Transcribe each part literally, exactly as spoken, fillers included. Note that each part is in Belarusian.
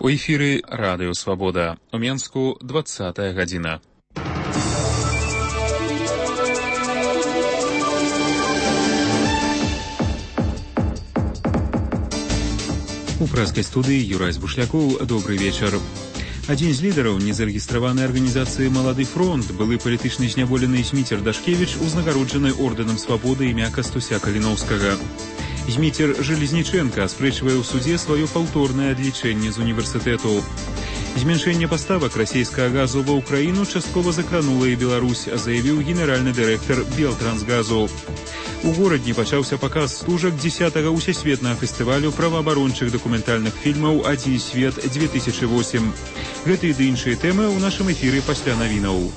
У эфіры Радыё Свабода. У Менску двадцатая гадзіна. У прэскай студыі Юрай Бушлякоў. Добрый вечар. Адзін з лідараў незарэгістраванай арганізацыі «Малады фронт», былы палітычны зняволены Зміцер Дашкевіч, узнагароджаны ордэнам свабоды імя Кастуся Каліноўскага. Зміцер Железніченка аспрэчвае ў судзе сваё паўторнае адлічэнне з універсітэту. Зменшэнне паставак расійскага газу ва ўкраіну часткова закранула і Беларусь, заявіў генеральны дырэктар Белтрансгазу. У горадні пачаўся паказ стужак дзесятага ўсесветнага фестывалю праваабарончых дакументальных фільмаў «Адзін свет две тысячи восемь». Гэтыя ды іншыя тэмы ў нашым эфіры пасля навінаў.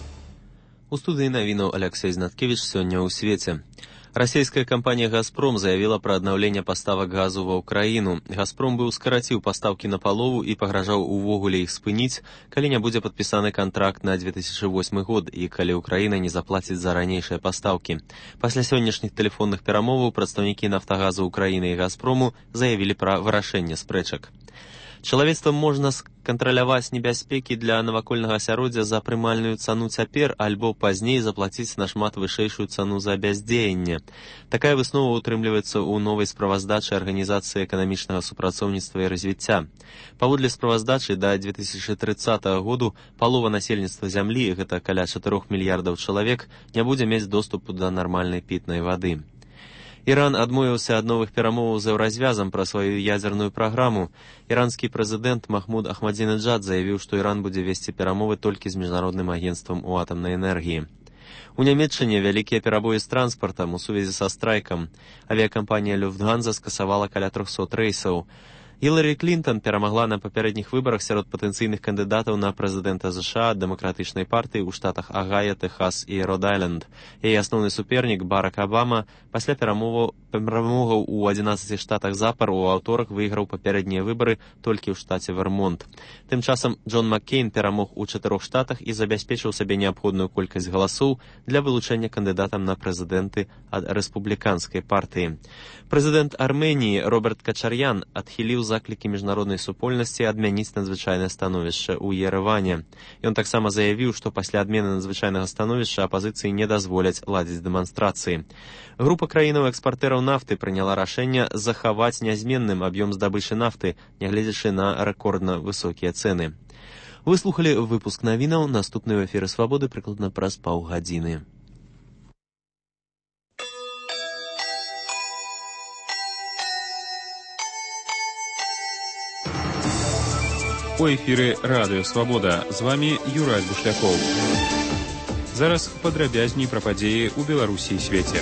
У студыі навінаў Алексей Знаткевич сёння ў свеце. Расійская кампанія «Газпром» заявіла пра аднаўленне паставак газу ва ўкраіну. «Газпром» быў скараціў пастаўкі на палову і пагражаў увогуле іх спыніць, калі не будзе падпісаны кантракт на две тысячи восьмы год і калі ўкраіна не заплаціць за ранейшыя пастаўкі. Пасля сённяшніх тэлефонных перамоваў прадстаўнікі «Нафтагазу» Украіны і «Газпрому» заявілі пра вырашэнне спрэчак. Чалавецтва можна скантраляваць небяспекі для навакольнага асяроддзя за прымальную цану цяпер альбо пазней заплаціць нашмат вышэйшую цану за бяздзеянне. Такая выснова ўтрымліваецца ў новай справаздачы Арганізацыі эканамічнага супрацоўніцтва і развіцця. Паводле справаздачы да две тысячи тридцатага году палова насельніцтва зямлі, гэта каля чатырох мільярдаў чалавек, не будзе мець доступу да нармальнай пітнай вады. Іран адмовіўся ад новых перамоваў з еўразвязам пра сваю ядзерную праграму. Іранскі прэзідэнт Махмуд Ахмадзінеджад заявіў, што Іран будзе весці перамовы толькі з міжнародным агенцтвам у атамнай энергіі. У Нямецчыне вялікія перабоі з транспартам у сувязі са страйкам. Авіякампанія «Люфтганза» скасавала каля трохсот рэйсаў. Гіларі Клінтон перамагла на папярэдніх выбарах сярод патэнцыйных кандыдатаў на прэзідэнта ЗША дэмакратычнай партыі ў штатах Агая, Тэхас і Род-Айленд. Яе асноўны супернік Барак Абама пасля перамоваў перамогаў у адзінаццаці штатах запар у аўторак выйграў папярэднія выбары толькі ў штаце Вермонт. Тым часам Джон Маккейн перамог у чатырох штатах і забяспечыў сабе неабходную колькасць галасоў для вылучэння кандыдатам на прэзідэнты ад рэспубліканскай партыі. Прэзідэнт Арменіі Роберт Качар'ян адхіліў заклікі міжнароднай супольнасці адмяніць надзвычайнае становішча ў Ерэване. Ён таксама заявіў, што пасля адмены надзвычайнага становішча апазіцыі не дазволяць ладзіць дэманстрацыі. Група краінаў-экспартэраў нафты прыняла рашэнне захаваць нязменным аб'ём здабычы нафты, нягледзячы на рэкордна высокія цэны. Вы слухалі выпуск навінаў, наступны ў эфіры Свабоды прыкладна праз паўгадзіны. У эфіры Радыё Свабода. З вамі Юрай Бушлякоў. Зараз падрабязней пра падзеі ў Беларусі і свеце.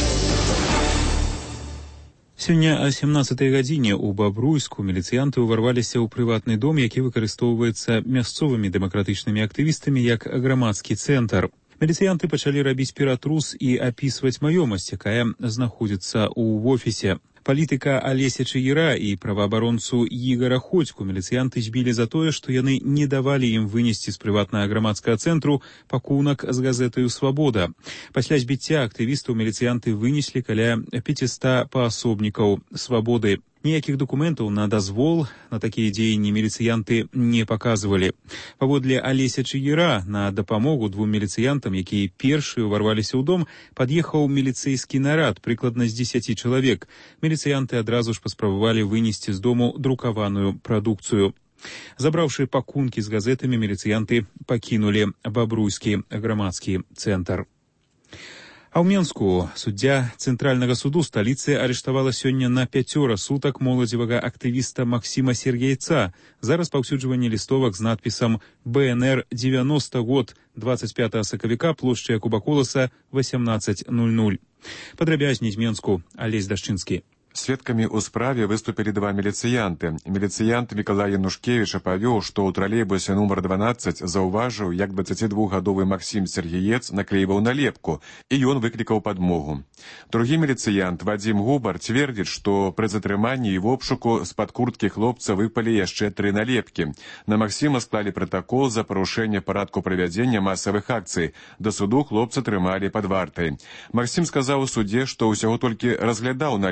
Сёння о сямнаццатай гадзіне ў Бабруйску міліцыянты ўварваліся ў прыватны дом, які выкарыстоўваецца мясцовымі дэмакратычнымі актывістамі як грамадскі цэнтр. Міліцыянты пачалі рабіць ператрус і апісваць маёмасць, якая знаходзіцца ў офісе. Палітыка Алеся Чаіра і праваабаронцу Ігара Ходзьку міліцыянты збілі за тое, што яны не давалі ім вынесці з прыватнага грамадскага цэнтру пакунак з газетаю «Свабода». Пасля збіцця актывістаў міліцыянты вынеслі каля пяцісот паасобнікаў «Свабоды». Ніякіх дакументаў на дазвол на такія дзеянні міліцыянты не паказвалі. Паводле Алеся Чаіра на дапамогу двум міліцыянтам, якія першыя ўварваліся ў дом, пад'ехаў міліцэйскі нарад, прыкладна з дзесяці чалавек. Міліцыянты адразу ж паспрабавалі вынесці з дому друкаваную прадукцыю. Забраўшы пакункі з газетамі, міліцыянты пакінулі Бабруйскі грамадскі цэнтр. А ў Менску суддзя Цэнтральнага суду сталіцы арыштавала сёння на пяцёра сутак моладзевага актывіста Максіма Сергейца за распаўсюджванне лістовак з надпісам «Бэ Эн Эр дзевяносто год, двадцать пятого сакавіка, плошча Якуба Коласа, восемнадцать ноль ноль». Падрабязней з Менску Алесь Дашчынскі. Сведкамі ў справе выступілі два міліцыянты. Міліцыянт Мікалай Янушкевіч апавёў, што ў тралейбусе нумар дванаццаць заўважыў, як дваццацідвухгадовы Максім Сергеец наклейваў налепку, і ён выклікаў падмогу. Другі міліцыянт Вадзім Губар цвердзіць, што пры затрыманні і в обшуку з-пад курткі хлопца выпалі яшчэ тры налепкі. На Максіма склалі пратакол за парушэнне парадку правядзення масавых акцый. Да суду хлопца трымалі пад вартай. Максім сказаў у судзе, што ўсяго толькі разглядаў налепку.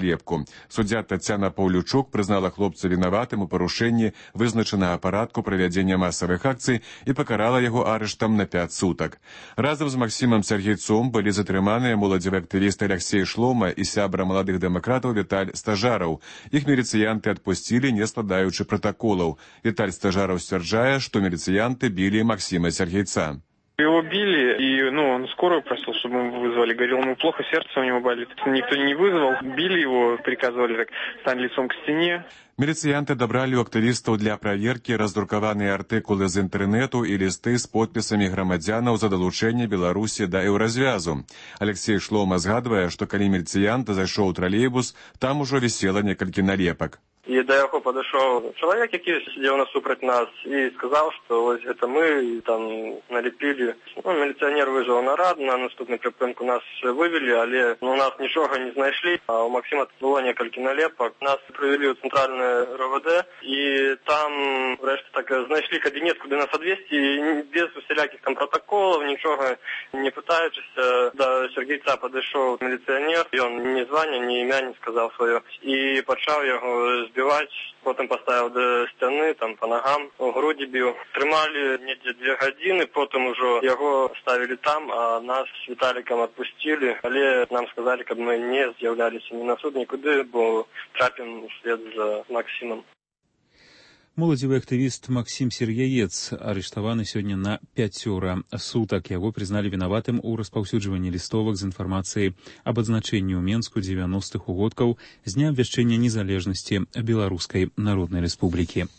Суддзя Тацяна Паўлючук прызнала хлопца вінаватым у парушэнні вызначанага парадку правядзення масавых акцый і пакарала яго арыштам на пяць сутак. Разам з Максімам Сергейцом былі затрыманыя моладзевы актывіст Алексей Шлома і сябра маладых дэмакратаў Віталь Стажараў. Іх міліцыянты адпусцілі, не складаючы протаколаў. Віталь Стажараў сцвярджае, што міліцыянты білі Максима Сергейца. Его били, и ну, он скорую просил, чтобы мы вызвали. Говорил, ему плохо, сердце у него болит. Никто не вызвал. Били его, приказывали так, стань лицом к стене. Міліцыянты дабралі ў актывістаў для праверкі раздрукаваныя артыкулы з інтэрнэту і лісты з подпісамі грамадзянаў за далучэнне Беларусі да еўразвязу. Алексей Шлома згадвае, што калі міліцыянт зайшоў у тралейбус, там ужо вісела некалькі налепак. І до яго падышоў чалавек, які сидзеў насупраць нас, і сказаў, што вось гэта мы і там налепілі. Ну, міліцыянер выжыў нараду, на наступны прыпынку нас вывелі, але ну, нас нічога не знайшлі. А у Максима было некалькі налепак. Нас прывялі ў цэнтральнае РВД, і там врэшце так знайшлі кабінет, куды нас адвезці, без усялякіх там протаколаў, нічога не пытаючыся. Да Сергейца падышоў міліцыянер, ён ні звання, ні імя не сказаў сваё, і пачаў яго збіваць, потым паставіў да сцяны, там па нагам, у грудзі біў. Трымалі недзе дзве гадзіны, потым ужо яго ставілі там, а нас з Віталікам адпусцілі, але нам сказалі, каб мы не з'яўляліся ні на суд, нікуды, бо трапім услед за Максимом. Моладзевы актывіст Максім Сергеец арыштаваны сёння на пяцёра сутак. Яго прызналі вінаватым у распаўсюджванні лістовак з інфармацыяй аб адзначэнні ў Менску дзевяностых угодкаў з дня абвяшчэння незалежнасці Беларускай Народнай Рэспублікі.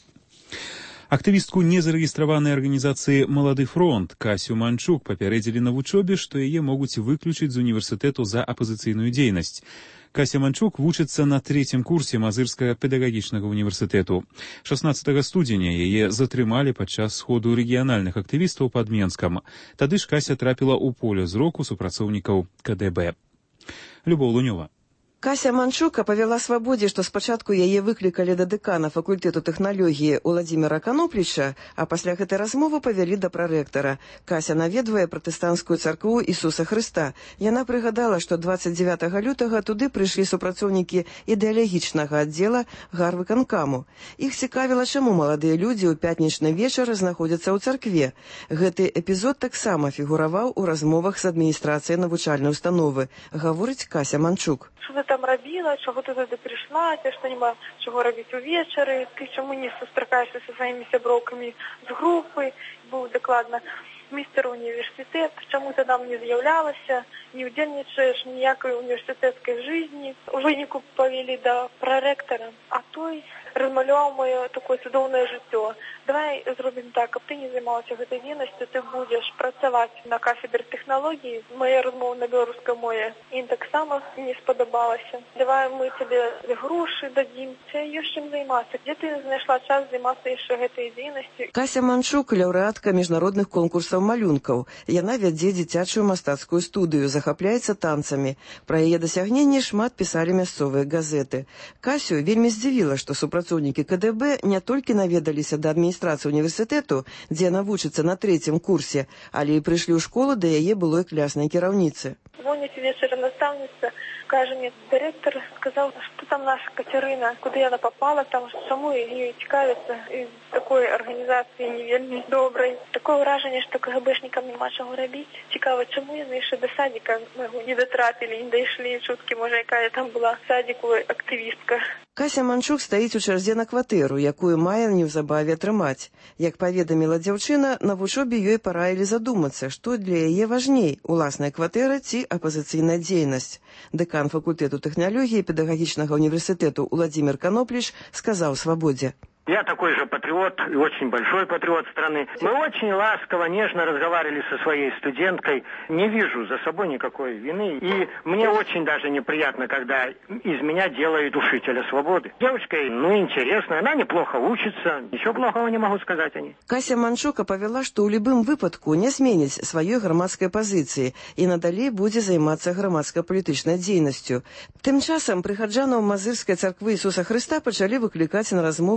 Актывістку незарэгістраванай арганізацыі «Малады фронт» Касю Манчук папярэдзілі на вучобе, што яе могуць выключыць з універсітэту за апазіцыйную дзейнасць. Кася Манчук вучыцца на трэцім курсе Мазырскага педагагічнага універсітэту. шаснаццатага студзеня яе затрымалі падчас сходу рэгіянальных актывістаў пад Менскам. Тады ж Кася трапіла ў поле зроку супрацоўнікаў ка дэ бэ. Любоў Лунёва. Кася Манчук апавяла «Свабодзе», што спачатку яе выклікалі да дэкана факультэту тэхналогіі Уладзіміра Канопліча, а пасля гэтай размовы павялі да прарэктара. Кася наведвае пратэстанцкую царкву Ісуса Хрыста. Яна прыгадала, што дваццаць дзевятага лютага туды прыйшлі супрацоўнікі ідэалагічнага аддзела гарвыканкаму. Іх цікавіла, чаму маладыя людзі ў пятнічны вечар знаходзяцца ў царкве. Гэты эпізод таксама фігураваў у размовах з адміністрацыяй навучальнай установы, гаворыць Кася Манчук. Що ти там робила, чого ти туди прийшла, ти що нема чого робити увечері, ти чому не зустрічаєшся зі своїми сябровками з групи, був докладно містер університет, чому ти там не з'являлася, не удільничаєш ніякої університетської житті. У виніку повели до проректора, а той розмалював моє таке чудовне життя. Давай зробимо так, аби ти не займалася цією діяльністю, ти будеш працювати на кафедрі технології. Моя розмова на білоруській мові їм так само не сподобалася. Давай ми тобі гроші дадим. Це є чим займатися. Де ти знайшла час займатися ще цією діяльністю? Кася Манчук – лаўрэатка міжнародных конкурсаў малюнкаў. Яна вядзе дзіцячую мастацкую студыю, захапляецца танцамі. Пра яе дасягненні шмат пісалі мясцовыя газеты. Касю вельмі здзівіла, што супрацоўнікі ка дэ бэ не толькі наведаліся да адміністрацыі універсітэту, дзе яна вучыцца на трэцім курсе, але і прыйшлі ў школу да яе былой кляснай кіраўніцы. Звонит вечером наставница, каже мне, директор сказал, что там наша Катерина, куда она попала, там саму ее цікавиться из такой организации не вельми доброй. Такое вражение, что КГБшникам нема чого робити. Цікаво, чому вони ще до садика не дотрапили, не дійшли чутки, може, яка там була садику активістка. Кася Манчук стаіць у чарзе на кватэру, якую мае неўзабаве атрымаць. Як паведаміла дзяўчына, на вучобе ёй параілі задумацца, што для яе важней – уласная кватэра ці апазіцыйная дзейнасць. Дэкан факультэту тэхналогіі педагагічнага універсітэту Уладзімір Канопліч сказаў «Свабодзе». Я такой же патриот, и очень большой патриот страны. Мы очень ласково, нежно разговаривали со своей студенткой. Не вижу за собой никакой вины. И мне очень даже неприятно, когда из меня делают душителя свободы. Девочка, ну, интересная, она неплохо учится. Ничего плохого не могу сказать о ней. Кася Манчук апавяла, што ў любым выпадку не зменіць сваёй грамадскай пазіцыі і надалей будзе займацца грамадска-палітычнай дзейнасцю. Тым часам прыхаджанаў Мазырскай царквы Ісуса Хрыста пачалі выклікаць на размовы ў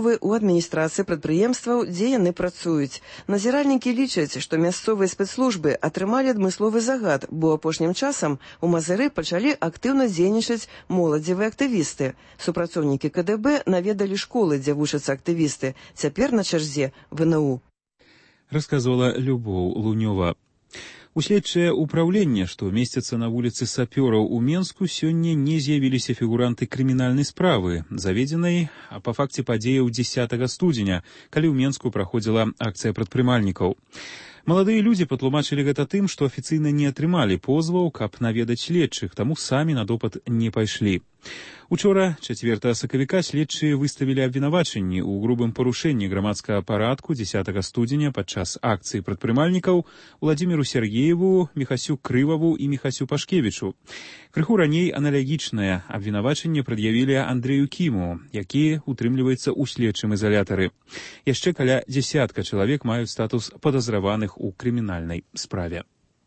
адміністрацыі прадпрыемстваў, дзе яны працуюць. Назіральнікі лічаць, што мясцовыя спецслужбы атрымалі адмысловы загад, бо апошнім часам у Мазыры пачалі актыўна дзейнічаць моладзевыя актывісты. Супрацоўнікі ка дэ бэ наведалі школы, дзе вучацца актывісты. Цяпер на чарзе вэ эн у. Расказвала Любоў Лунёва. У следчае ўпраўленне, што месцяцца на вуліцы Сапёраў у Менску, сёння не з'явіліся фігуранты крымінальнай справы, заведзенай па факце падзеяў дзесятага студзеня, калі ў Менску праходзіла акцыя прадпрымальнікаў. Маладыя людзі патлумачылі гэта тым, што афіцыйна не атрымалі позваў, каб наведаць следчых, таму самі на допыт не пайшлі. Учора, чацвёртага сакавіка, следчыя выставілі абвінавачанні ў грубым парушэнні грамадскага парадку дзесятага студзеня падчас акцыі прадпрымальнікаў Уладзіміру Сергееву, Міхасю Крываву і Міхасю Пашкевічу. Крыху раней аналагічнае абвінавачанне прад'явілі Андрэю Кіму, які утрымліваецца ў следчым ізалятары. Яшчэ каля дзесятка чалавек маюць статус падазраваных у крымінальнай справе.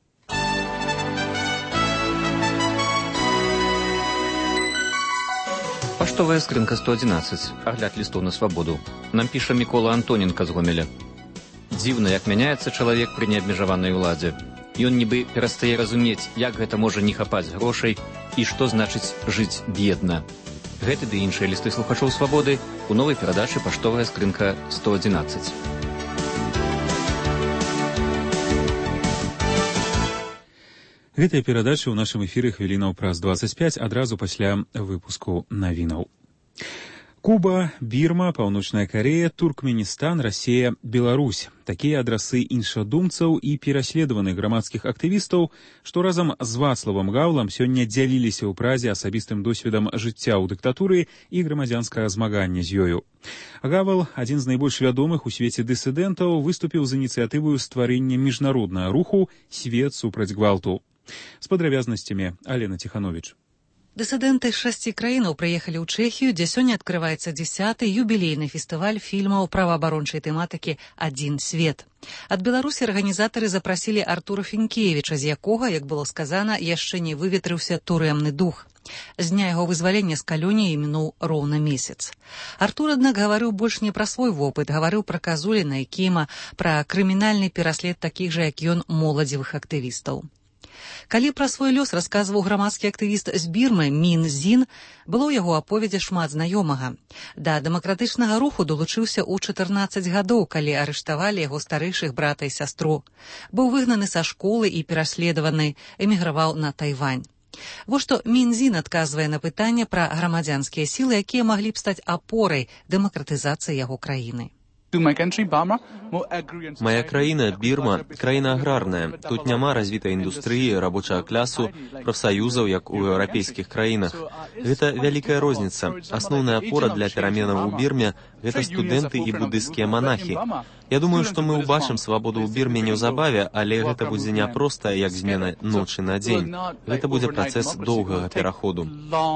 Паштовая скрынка сто адзінаццаць. Агляд лістоў на свабоду. Нам піша Мікола Антоненка з Гомеля. Дзіўна, як мяняецца чалавек пры неабмежаванай уладзе. Ён нібы перастае разумець, як гэта можа не хапаць грошай і што значыць жыць бедна. Гэты ды іншыя лісты слухачоў свабоды у новай перадачы «Паштовая скрынка сто адзінаццаць». Гэтая перадача ў нашым эфіры хвілінаў праз дваццаць пяць адразу пасля выпуску навінаў. Куба, Бірма, Паўночная Карея, Туркменістан, Расія, Беларусь. Такія адрасы іншадумцаў і пераследаваных грамадскіх актывістаў, што разам з Вацлавам Гаўлам сёння дзяліліся ў празе асабістым досведам жыцця ў дыктатуры і грамадзянскага змагання з ёю. Гавал, адзін з найбольш вядомых у свеце дысідэнтаў, выступіў з ініцыятываю стварэння міжнароднага руху «Свет супраць гвалту». З падрабязнасцямі Алена Ціхановіч. Дысідэнты з шасці краінаў прыехалі ў Чэхію, дзе сёння адкрываецца дзесяты юбілейны фестываль фільмаў праваабарончай тэматыкі «Адзін свет». Ад Беларусі арганізатары запрасілі Артура Фінкевіча, з якога, як было сказана, яшчэ не выветрыўся турэмны дух. З дня яго вызвалення з калоніі мінуў роўна месяц. Артур, аднак, гаварыў больш не пра свой вопыт, гаварыў пра Казуліна і Кіма, пра крымінальны пераслед такіх жа, як ён, моладзевых актывістаў. Калі пра свой лёс расказваў грамадскі актывіст з Бірмы Мін Зін, было ў яго аповедзе шмат знаёмага. Да дэмакратычнага руху долучыўся ў чатырнаццаць гадоў, калі арыштавалі яго старэйшых брата і сястру. Быў выгнаны са школы і пераследаваны, эміграваў на Тайвань. Вось што Мін Зін адказвае на пытанне пра грамадзянскія сілы, якія маглі б стаць апорай дэмакратызацыі яго краіны. Моя краіна, Бірма, краіна аграрная. Тут няма развітай індустрыі, рабочага клясу, прафсаюзаў, як у еўрапейскіх краінах. Гэта вялікая розніца. Асноўная апора для пераменаў у Бірме – гэта студэнты і будысцкія манахі. Я думаю, што мы ўбачым свабоду ў Бірме неўзабаве, але гэта будзе не проста, як змена ночы на дзень. Гэта будзе працэс доўгага пераходу.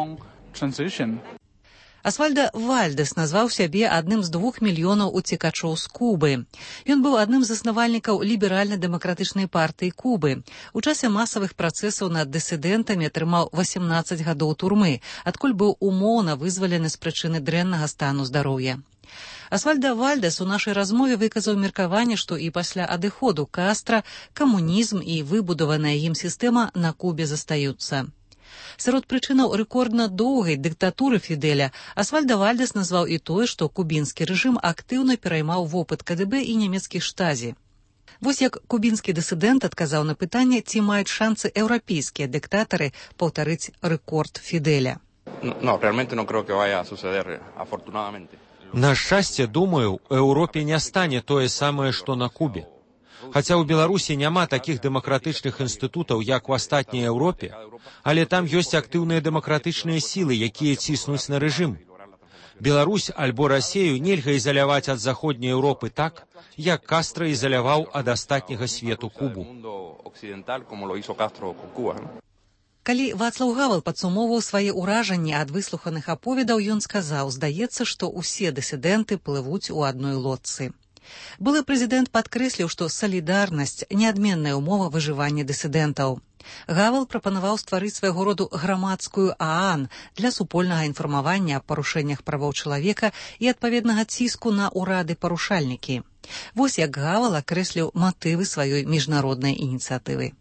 Асвальда Вальдэс назваў сябе адным з двух мільёнаў уцекачоў з Кубы. Ён быў адным з заснавальнікаў ліберальна-дэмакратычнай партыі Кубы. У часе масавых працэсаў над дысідэнтамі атрымаў васемнаццаць гадоў турмы, адкуль быў умоўна вызвалены з прычыны дрэннага стану здароўя. Асвальда Вальдэс у нашай размове выказаў меркаванне, што і пасля адыходу Кастра камунізм і выбудаваная ім сістэма на Кубе застаюцца. Сярод прычынаў рэкордна доўгай дыктатуры Фідэля Асвальда Вальдэс назваў і тое, што кубінскі рэжым актыўна пераймаў вопыт ка дэ бэ і нямецкіх штазі. Вось як кубінскі дысідэнт адказаў на пытанне, ці маюць шанцы еўрапейскія дыктатары паўтарыць рэкорд Фідэля. На шчасце, думаю, у Еўропе не стане тое самае, што на Кубе. Хаця ў Беларусі няма такіх дэмакратычных інстытутаў, як у астатняй Еўропе, але там ёсць актыўныя дэмакратычныя сілы, якія ціснуць на рэжым. Беларусь альбо Расею нельга ізаляваць ад заходняй Еўропы так, як Кастра ізаляваў ад астатняга свету Кубу. Калі Вацлаў Гавал падсумоўваў свае ўражанні ад выслуханых аповедаў, ён сказаў, здаецца, што ўсе дысідэнты плывуць у адной лодцы. Былы прэзідэнт падкрэсліў, што салідарнасць – неадменная ўмова выжывання дысідэнтаў. Гавал прапанаваў стварыць свайго роду грамадскую ААН для супольнага інфармавання аб парушэннях правоў чалавека і адпаведнага ціску на ўрады-парушальнікі. Вось як Гавал акрэсліў матывы сваёй міжнароднай ініцыятывы.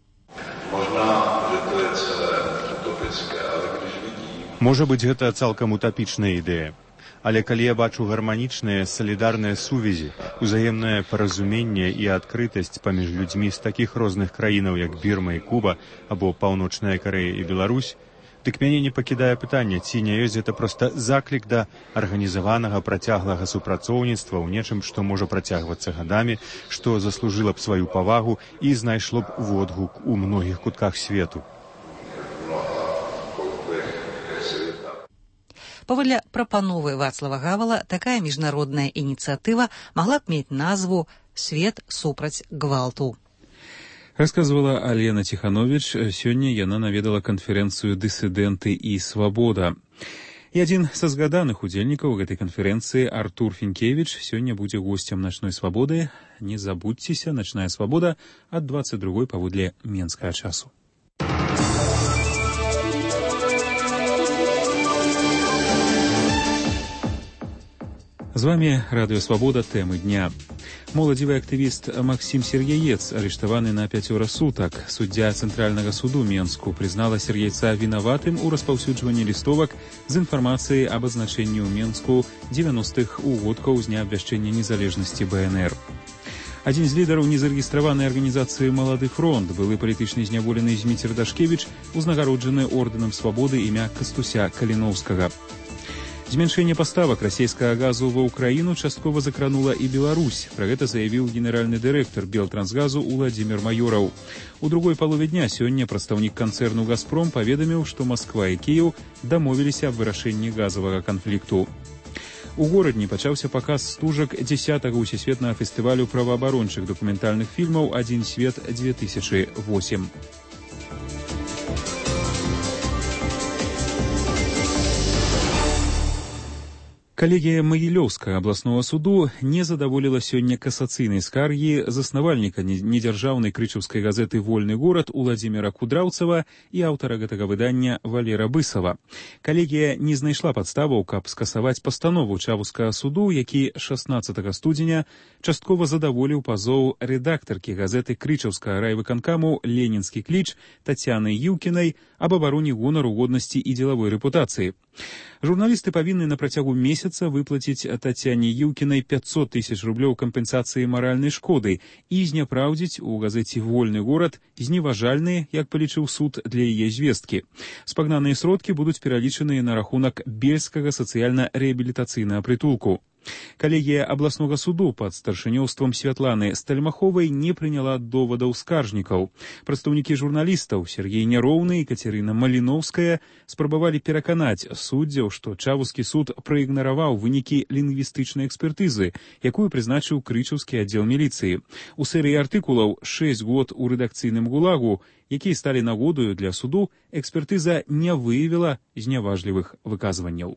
Можа быць, гэта цалкам утапічная ідэя. Але калі я бачу гарманічныя, салідарныя сувязі, узаемнае паразуменне і адкрытасць паміж людзьмі з такіх розных краінаў, як Бірма і Куба, або Паўночная Карэя і Беларусь, дык мяне не пакідае пытанне, ці не ёсць гэта проста заклік да арганізаванага працяглага супрацоўніцтва ў нечым, што можа працягвацца гадамі, што заслужыла б сваю павагу і знайшло б водгук у многіх кутках свету. Паводле прапановы Вацлава Гавала, такая міжнародная ініцыятыва магла б мець назву «Свет супраць гвалту». Расказвала Алена Ціхановіч. Сёння яна наведала канферэнцыю «Дысідэнты і свабода». І адзін са згаданых удзельнікаў гэтай канферэнцыі, Артур Фінкевіч, сёння будзе госцем «Начной свабоды». Не забудзьцеся, «Начная свабода» ад дваццаць другой паводле менскага часу. З вами Радыё Свабода, тэмы дня. Моладзевы актывіст Максим Сергеец арыштаваны на пяцёра сутак. Суддзя Цэнтральнага суду Менску прызнала Сергейца вінаватым у распаўсюджванні лістовак з інфармацыяй аб азначэнні ў Менску дзевяностых угодкаў з дня абвяшчэння незалежнасці БНР. Адзін з лідараў незарэгістраванай арганізацыі «Малады фронт», былы палітычны зняволены Зміцер Дашкевіч, узнагароджаны ордэнам свабоды імя Кастуся Каліноўскага. Змяншэнне паставак расійскага газу ва ўкраіну часткова закранула і Беларусь. Пра гэта заявіў генеральны дырэктар Белтрансгазу Уладзімір Маёраў. У другой палове дня сёння прадстаўнік канцэрну «Газпром» паведаміў, што Масква і Кіеў дамовіліся аб вырашэнні газавага канфлікту. У горадні пачаўся паказ стужак дзесятага ўсесветнага фестывалю праваабарончых дакументальных фільмаў «Адзін свет две тысячи восемь». Калегія Магілёўскага абласнога суду не задаволіла сёння касацыйнай скаргі заснавальніка недзяржаўнай крычаўскай газеты «Вольны горад» Уладзіміра Кудраўцава і аўтара гэтага выдання Валера Бысава. Калегія не знайшла падставаў, каб скасаваць пастанову Чавускага суду, які шаснаццатага студзеня часткова задаволіў пазоў рэдактаркі газеты крычаўскага райвыканкаму «Ленінскі кліч» Тацяны Юўкінай аб абароне гонару, годнасці і дзелавой рэпутацыі. Журналісты павінны на працягу месяца выплаціць Тацяне Юўкінай пятьсот тысяч рублёў кампенсацыі маральнай шкоды і зняпраўдзіць у газеце «Вольны горад» зневажальныя, як палічыў суд, для яе звесткі. Спагнаныя сродкі будуць пералічаныя на рахунак бельскага сацыяльна-рэабілітацыйнага прытулку. Калегія абласнога суду пад старшынёўствам Святланы Стальмаховай не прыняла довадаў скаржнікаў. Прадстаўнікі журналістаў Сергей Няроўны і Кацярына Маліноўская спрабавалі пераканаць суддзяў, што Чавускі суд праігнараваў вынікі лінгвістычнай экспертызы, якую прызначыў крычаўскі аддзел міліцыі. У серыі артыкулаў «шэсць год у рэдакцыйным гулагу», якія сталі нагодаю для суду, экспертыза не выявіла зняважлівых выказванняў.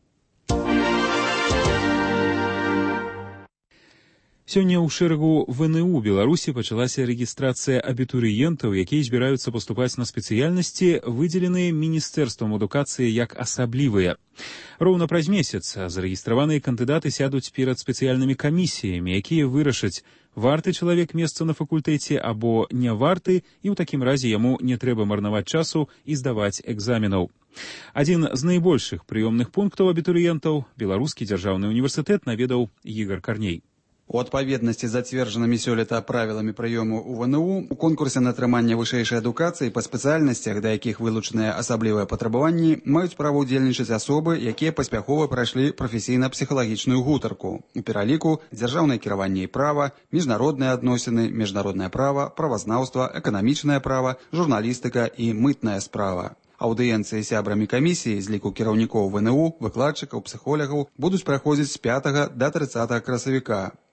Сёння ў шэрагу ВНУ Беларусі пачалася рэгістрацыя абітурыентаў, якія збіраюцца паступаць на спецыяльнасці, выдзеленыя Міністэрствам адукацыі як асаблівыя. Роўна праз месяц зарэгістраваныя кандыдаты сядуць перад спецыяльнымі камісіямі, якія вырашаць, варты чалавек месца на факультэце або не варты, і ў такім разе яму не трэба марнаваць часу і здаваць экзаменаў. Адзін з найбольшых прыёмных пунктаў абітурыентаў Беларускі дзяржаўны універсітэт наведаў Ігар Карней. У адпаведнасці з зацверджанымі сёлета правіламі прыёму ў ВНУ у конкурсе на атрыманне вышэйшай адукацыі па спецыяльнасцях, да якіх вылучаныя асаблівыя патрабаванні, маюць права ўдзельнічаць асобы, якія паспяхова прайшлі прафесійна-псіхалагічную гутарку. У пераліку дзяржаўнае кіраванне і права, міжнародныя адносіны, міжнароднае права, правазнаўства, эканамічнае права, журналістыка і мытная справа. Аўдыенцыі сябрамі камісіі з ліку кіраўнікоў ВНУ, выкладчыкаў, псіхолагаў будуць праходзіць з пятага да трыццатага красавіка.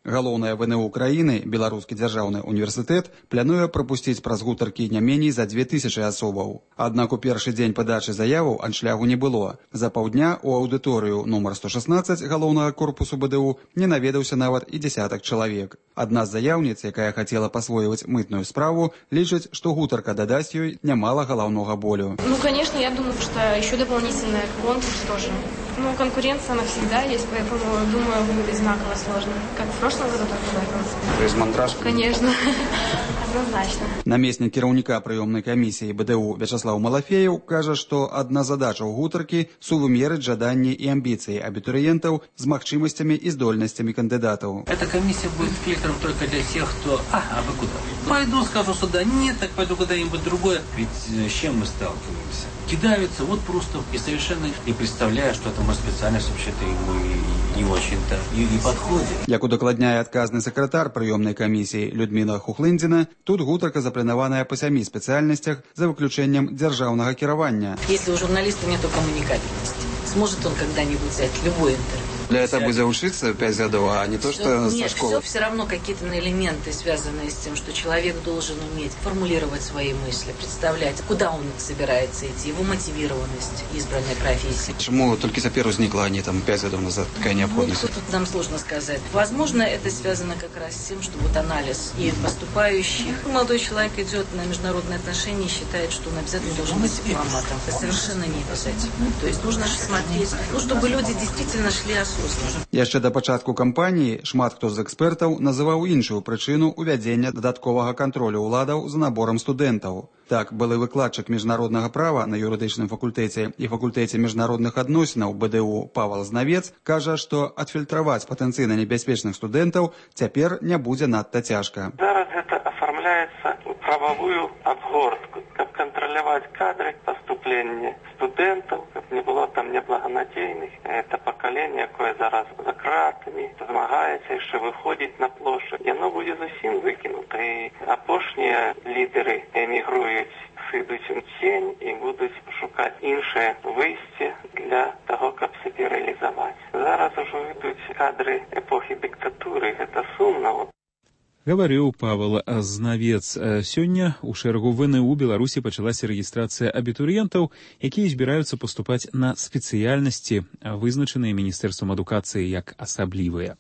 Галоўнае ВНУ краіны, Беларускі дзяржаўны універсітэт, плануе прапусціць праз гутаркі не меней за дзве тысячы асобаў. Аднак у першы дзень падачы заяваў аншлягу не было. За паўдня ў аўдыторыю нумар сто шаснаццаць галоўнага корпусу БДУ не наведаўся нават і дзясятак чалавек. Адна з заяўніц, якая хацела пасвойваць мытную справу, лічыць, што гутарка дадасць ёй нямала галаўнога болю. Ну, конечно, я думаю, что еще дополнительный конкурс тоже. Ну, конкуренция, она всегда есть, поэтому, думаю, будет одинаково сложно. Как в прошлом году, так и в этом. То есть мандраж? Конечно, однозначно. Намеснік кіраўніка прыёмнай камісіі БДУ Вячаслав Малафеев кажа, што адна задача ў гутаркі – сувымерыць жаданні і амбіцыі абітурыентаў з магчымасцямі і здольнасцямі кандыдатаў. Эта комиссия будет фильтром только для тех, кто «А, а вы куда?» Пойду, скажу сюда, нет, так пойду куда-нибудь другое. Ведь с чем мы сталкиваемся? Кидаются вот просто и совершенно не представляя, что это может специальность вообще-то ему и не очень-то и, и подходит. Як удакладняе адказны сакратар прыёмнай камісіі Людміла Хухлындзіна, тут гутарка запланаваная па сямі спецыяльнасцях за выключэннем дзяржаўнага кіравання. Если у журналиста нету коммуникабельности, сможет он когда-нибудь взять любой интервью? Для этого будет заучиться пять годов, а не то, что Нет, со школы. все все равно какие-то элементы, связанные с тем, что человек должен уметь формулировать свои мысли, представлять, куда он собирается идти, его мотивированность избранной профессии. Почему только теперь возникла, а не там пять годов назад такая необходимость? Ну, тут нам сложно сказать. Возможно, это связано как раз с тем, что вот анализ и поступающих. Молодой человек идет на международные отношения и считает, что он обязательно должен быть дипломатом. Это совершенно не обязательно. То есть нужно же смотреть, ну, чтобы люди действительно шли осознанно. Яшчэ да пачатку кампаніі шмат хто з экспертаў называў іншую прычыну ўвядзення дадатковага кантролю ўладаў за наборам студэнтаў. Так, былы выкладчык міжнароднага права на юрыдычным факультэце і факультэце міжнародных адносінаў БДУ Павел Знавец кажа, што адфільтраваць патэнцыйна небяспечных студэнтаў цяпер не будзе надта цяжка. Зараз гэта афармляецца ў прававую абгортку, каб кантраляваць кадры паступлення студэнтаў, каб не было там неблаганадзейных. Это пакаленне, якое зараз за кратамі змагаецца, яшчэ выходзіць на плошчу. Яно будзе зусім выкінута, і апошнія лідары эмігруюць, сыдуць у цень і будуць шукаць іншае выйсце для таго, каб сябе рэалізаваць. Зараз ужо ідуць кадры эпохі дыктатуры, гэта сумна. Гаварыў Павел Знавец. Сёння ў шэрагу ВНУ Беларусі пачалася рэгістрацыя абітурыентаў, якія збіраюцца паступаць на спецыяльнасці, вызначаныя Міністэрствам адукацыі як асаблівыя.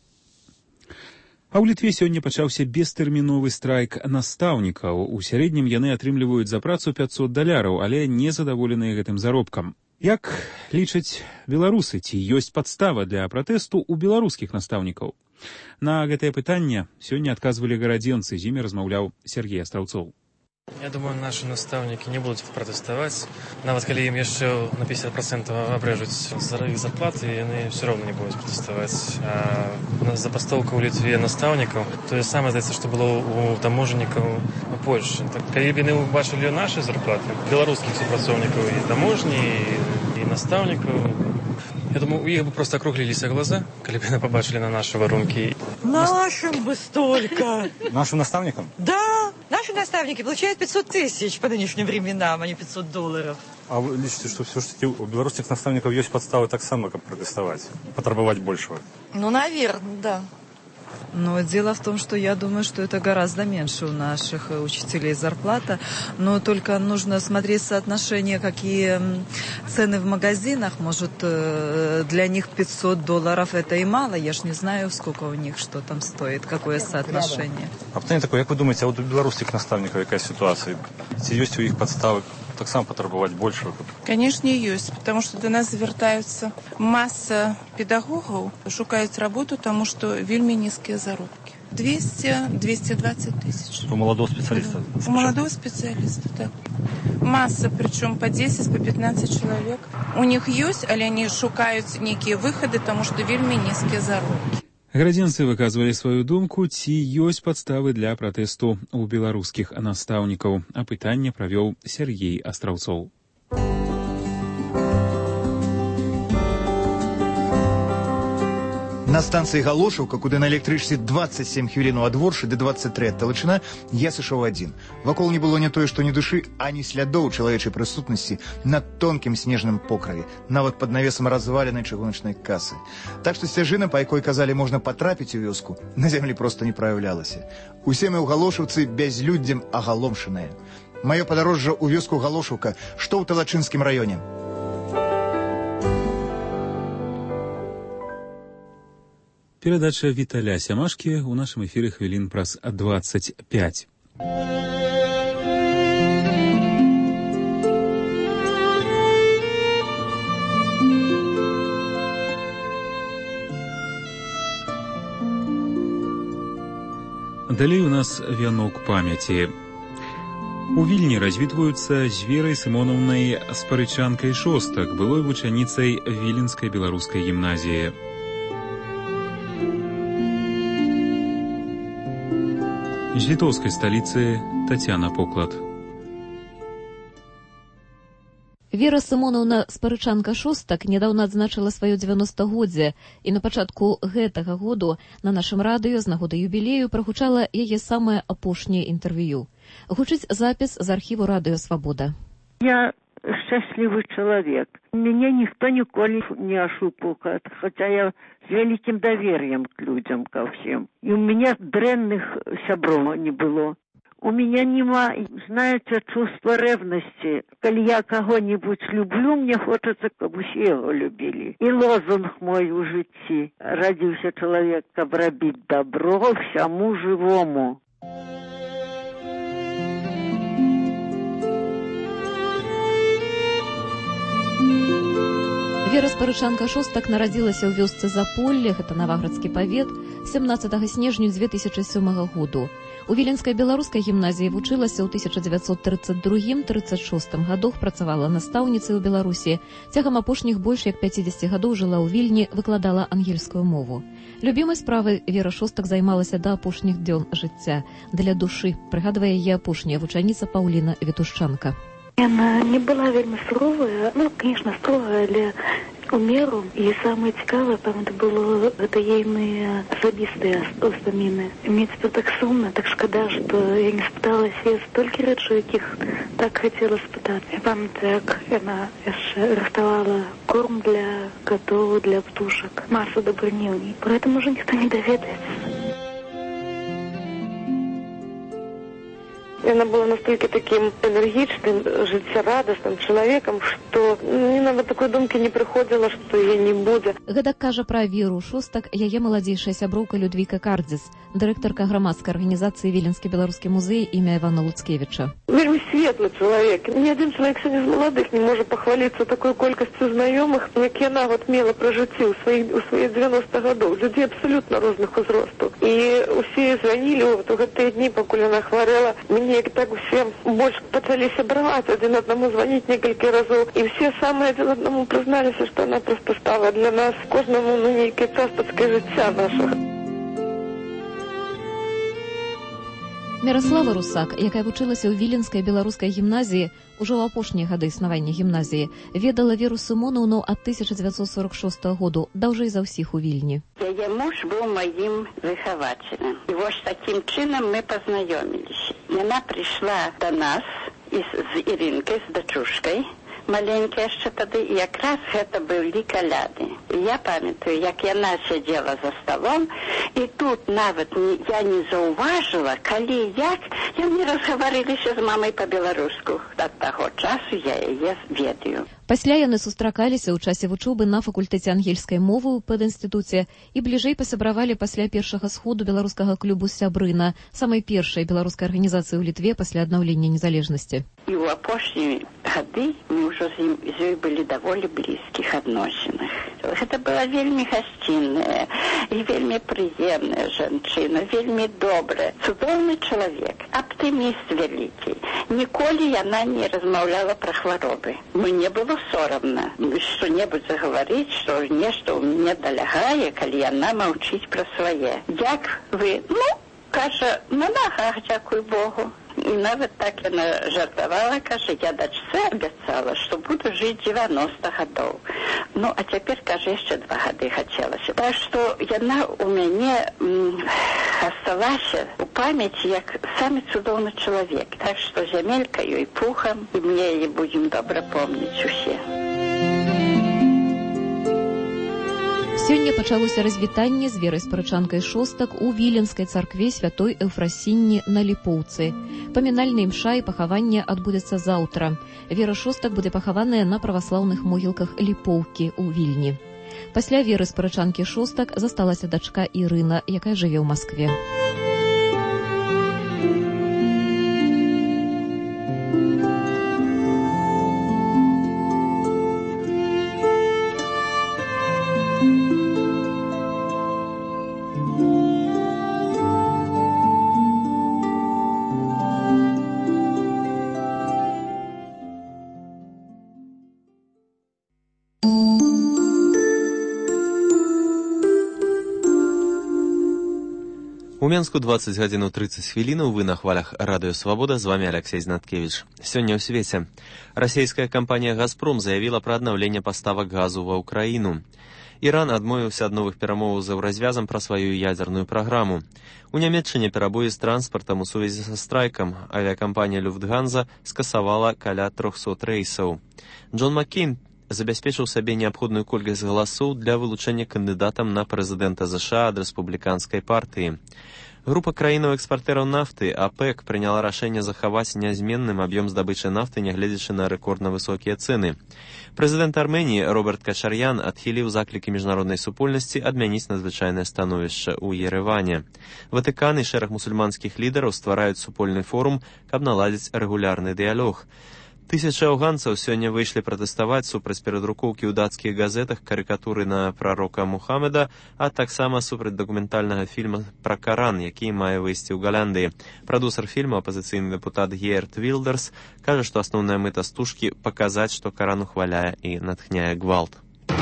А ў Літве сёння пачаўся бестэрміновы страйк настаўнікаў. У сярэднім яны атрымліваюць за працу пятьсот даляраў, але не задаволеныя гэтым заробкам. Як лічаць беларусы, ці ёсць падстава для пратэсту ў беларускіх настаўнікаў? На гэтае пытанне сёння адказвалі гарадзенцы, з імі размаўляў Сергей Астраўцоў. Я думаю, наши наставники не будут протестовать. Нават калі им еще на пятьдесят процентов обрежут их зарплаты, они все равно не будут протестовать. А забастовка у Литве наставников, то же самое, здаецца, что было у таможенников у Польши. Так, калі б яны убачили наши зарплаты, белорусских супрацоўнікаў и таможни, и, и наставников, я думаю, у их бы просто округлились глаза, когда бы они побачили на наши воронки. Нашим бы столько. Нашим наставникам? Да, наши наставники получают пятьсот тысяч по нынешним временам, а не пятьсот долларов. А вы лічыце, что все-таки у белорусских наставников есть подставы так само, как протестовать, потребовать большего? Ну, наверное, да. Но дело в том, что я думаю, что это гораздо меньше у наших учителей зарплата. Но только нужно смотреть соотношение, какие цены в магазинах. Может, для них пятьсот долларов это и мало. Я ж не знаю, сколько у них, что там стоит, какое соотношение. А питание такое, как вы думаете, а вот у белорусских наставников какая ситуация? Есть у них подставы так само потребовать большего? Конечно, есть, потому что до нас звертаются масса педагогов, шукают работу, потому что вельми низкие заработки. двести - двести двадцать тысяч. У молодого специалиста? У молодого специалиста, так. Масса, причем по десять, по пятнадцать человек. У них есть, але они шукают некие выходы, потому что вельми низкие заработки. Гарадзенцы выказвалі сваю думку, ці ёсць падставы для пратэсту ў беларускіх настаўнікаў. А пытанне правёў Сергей Астраўцоў. На На станцыі Галошаўка, куды на электрычцы двадцать семь хвілінаў ад Воршы ды двадцать три ад Талачына, я сышоў адзін. Вакол не было не тое, што ні душы, ані слядоў чалавечай прысутнасці на тонкім снежным покраве, нават пад навесам разваленай чыгуначнай касы. Так што сцяжына, па якой казалі можна патрапіць у вёску, на зямлі проста не праяўлялася. Усе мы ў Галошаўцы бязлюддзем агаломшаныя. Маё падарожжа ў вёску Галошаўка, што ў Талачынскім раёне. Перадача Віталя Сямашкі ў нашым эфіры хвілін праз двадцать пять. Далей у нас вянок памяці. У Вільні развітваюцца з Верай Сымонаўнай Спарычанкай Шостак, былой вучаніцай Віленскай беларускай гімназіі. З літоўскай сталіцы Тацяна Поклад. Вера Сымонаўна Спарычанка Шостак нядаўна адзначыла сваё дзевяностагоддзе, і на пачатку гэтага году на нашым радыё з нагоды юбілею прагучала яе самае апошняе інтэрв'ю. Гучыць запіс з архіву радыё «Свабода». Я счастливый человек. Меня никто николи не ошибал, хотя я с великим доверием к людям, ко всем. И у меня дрэнных сябров не было. У меня нема, знаете, чувства ревности. Коли я кого-нибудь люблю, мне хочется, чтобы все его любили. И лозунг мой в житті: родился человек, каб робить добро всему живому. Вера Спарычанка Шостак нарадзілася ў вёсцы Заполле, гэта Наваградскі павет, сямнаццатага снежня дзве тысячы сёмага году. У Віленскай беларускай гімназіі вучылася ў тысяча дзевяцьсот трыццаць другім — трыццаць шостым гадах, працавала настаўніцай у Беларусі. Цягам апошніх больш як пяцідзесяці гадоў жыла ў Вільні, выкладала ангельскую мову. Любімай справай Вера Шостак займалася да апошніх дзён жыцця. Для душы, прыгадвае яе апошняя вучаніца Паўліна Вітушчанка. Она не была вельмі суровая, ну, конечно, строгая, але у меру. І самае цікавае, памятаю, было гэта ейныя асабістыя ўспаміны. Мне цяпер так сумна, так шкада, што я не спыталася я столькі рэчаў, якіх так хацела спытаць. Я памятаю, як яна яшчэ рыхтавала корм для катоў, для птушак, масу дабрыні ў ней. Про гэта, можа, ніхто не даведаецца. Она была настолько таким энергичным, жыццярадасным человеком, что мне нават такой думки не приходило, что ей не будет. Гэтак кажа пра Веру Шостак яе маладзейшая сяброўка Людвіка Кардзіс, дырэктарка грамадскай арганізацыі Віленскі беларускі музей імя Івана Луцкевіча. Вельмі светлый человек. Ни один человек среди молодых не может похвалиться такой колькостью знакомых, як яна вот мела пра жыцці ў сваіх у свае девяносто гадоў. Людей абсолютно розных узростаў. І усе звонили вот у гэтыя дні, пакуль яна хварэла. Мне так усе больш пачалі сябраваць, адзін аднаму званіць некалькі разоў. І все самыя адзін аднаму прызналіся, што яна проста стала для нас кожнаму ну, нейкай частачкай жыцця нашага. Міраслава Русак, якая вучылася ў Віленскай беларускай гімназіі, ужо ў апошнія гады існавання гімназіі, ведала Веру Сымонаўну ад тысяча дзевяцьсот сорок шостага году, даўжэй за ўсіх у Вільні. Яе муж быў маім выхавацелем. І вось такім чынам мы пазнаёміліся. Яна прыйшла да нас з Ірынкай, з дачушкай, маленькая яшчэ тады, і якраз гэта былі каляды. І я памятаю, як яна сядзела за сталом, і тут нават не, я не заўважыла, калі як яны разгаварыліся з мамай па-беларуску. Ад таго часу я яе ведаю. Пасля яны сустракаліся ў часе вучобы на факультэце ангельскай мовы ў педінстытуце і бліжэй пасябравалі пасля першага сходу беларускага клубу «Сябрына», самай першай беларускай арганізацыі ў Літве пасля аднаўлення незалежнасці. І ў апошнія гады мы ўжо з, ім, з ёй былі даволі блізкіх адносінах. Гэта была вельмі гасцінная і вельмі прыемная жанчына, вельмі добрая, цудоўны чалавек, аптыміст вялікі. Ніколі яна не размаўляла пра хваробы. Мне было сорамна што-небудзь загаварыць, што нешта ў мяне далягае, калі яна маўчыць пра свае. Як вы? Ну, кажа, на нагах, дзякуй Богу. І нават так яна жартавала, кажа, я дачцэ абяцала, што буду жыць дзевяноста гадоў. Ну, а цяпер, кажа, яшчэ два гады хацелася. Так што яна у мяне м, асталася у памяці як самы цудоўны чалавек. Так што зямелька ёй пухам, і мне яе будзем добра помніць усе. Сёння пачалося развітанне з Верай Спарычанкай Шостак у Віленскай царкве святой Эўфрасіні на Ліпоўцы. Памінальная імша і пахаванне адбудзецца заўтра. Вера Шостак будзе пахаваная на праваслаўных могілках Ліпоўкі ў Вільні. Пасля Веры Спарычанкі Шостак засталася дачка Ірына, якая жыве ў Маскве. У Менску двадцать гадзін тридцать хвілінаў, вы на хвалях Радыё Свабода, з вами Алексей Знаткевич. Сёння ў свеце. Расійская кампанія «Газпром» заявіла пра аднаўленне паставак газу ва ўкраіну. Іран адмовіўся ад новых перамоваў з Еўразвязам пра сваю ядзерную праграму. У Нямецчыне перабоі з транспартам у сувязі са страйкам. Авіякампанія «Люфтганза» скасавала каля трохсот рэйсаў. Джон Маккейн забяспечыў сабе неабходную колькасць галасоў для вылучэння кандыдатам на прэзідэнта ЗША ад рэспубліканскай партыі. Група краінаў-экспартэраў нафты АПЭК прыняла рашэнне захаваць нязменным аб'ём здабычы нафты, нягледзячы на рэкордна высокія цэны. Прэзідэнт Арменіі Роберт Качар'ян адхіліў заклікі міжнароднай супольнасці адмяніць надзвычайнае становішча ў Ерэване. Ватыкан і шэраг мусульманскіх лідараў ствараюць супольны форум, каб наладзіць рэгулярны дыялог. Тысячы афганцаў сёння выйшлі пратэставаць супраць перадрукоўкі ў дацкіх газетах карыкатуры на прарока Мухаммеда, а таксама супраць дакументальнага фільма пра Каран, які мае выйсці ў Галандыі. Прадусар фільму, апазіцыйны дэпутат Геерт Вілдерс, кажа, што асноўная мэта стужкі – паказаць, што Каран ухваляе і натхняе гвалт.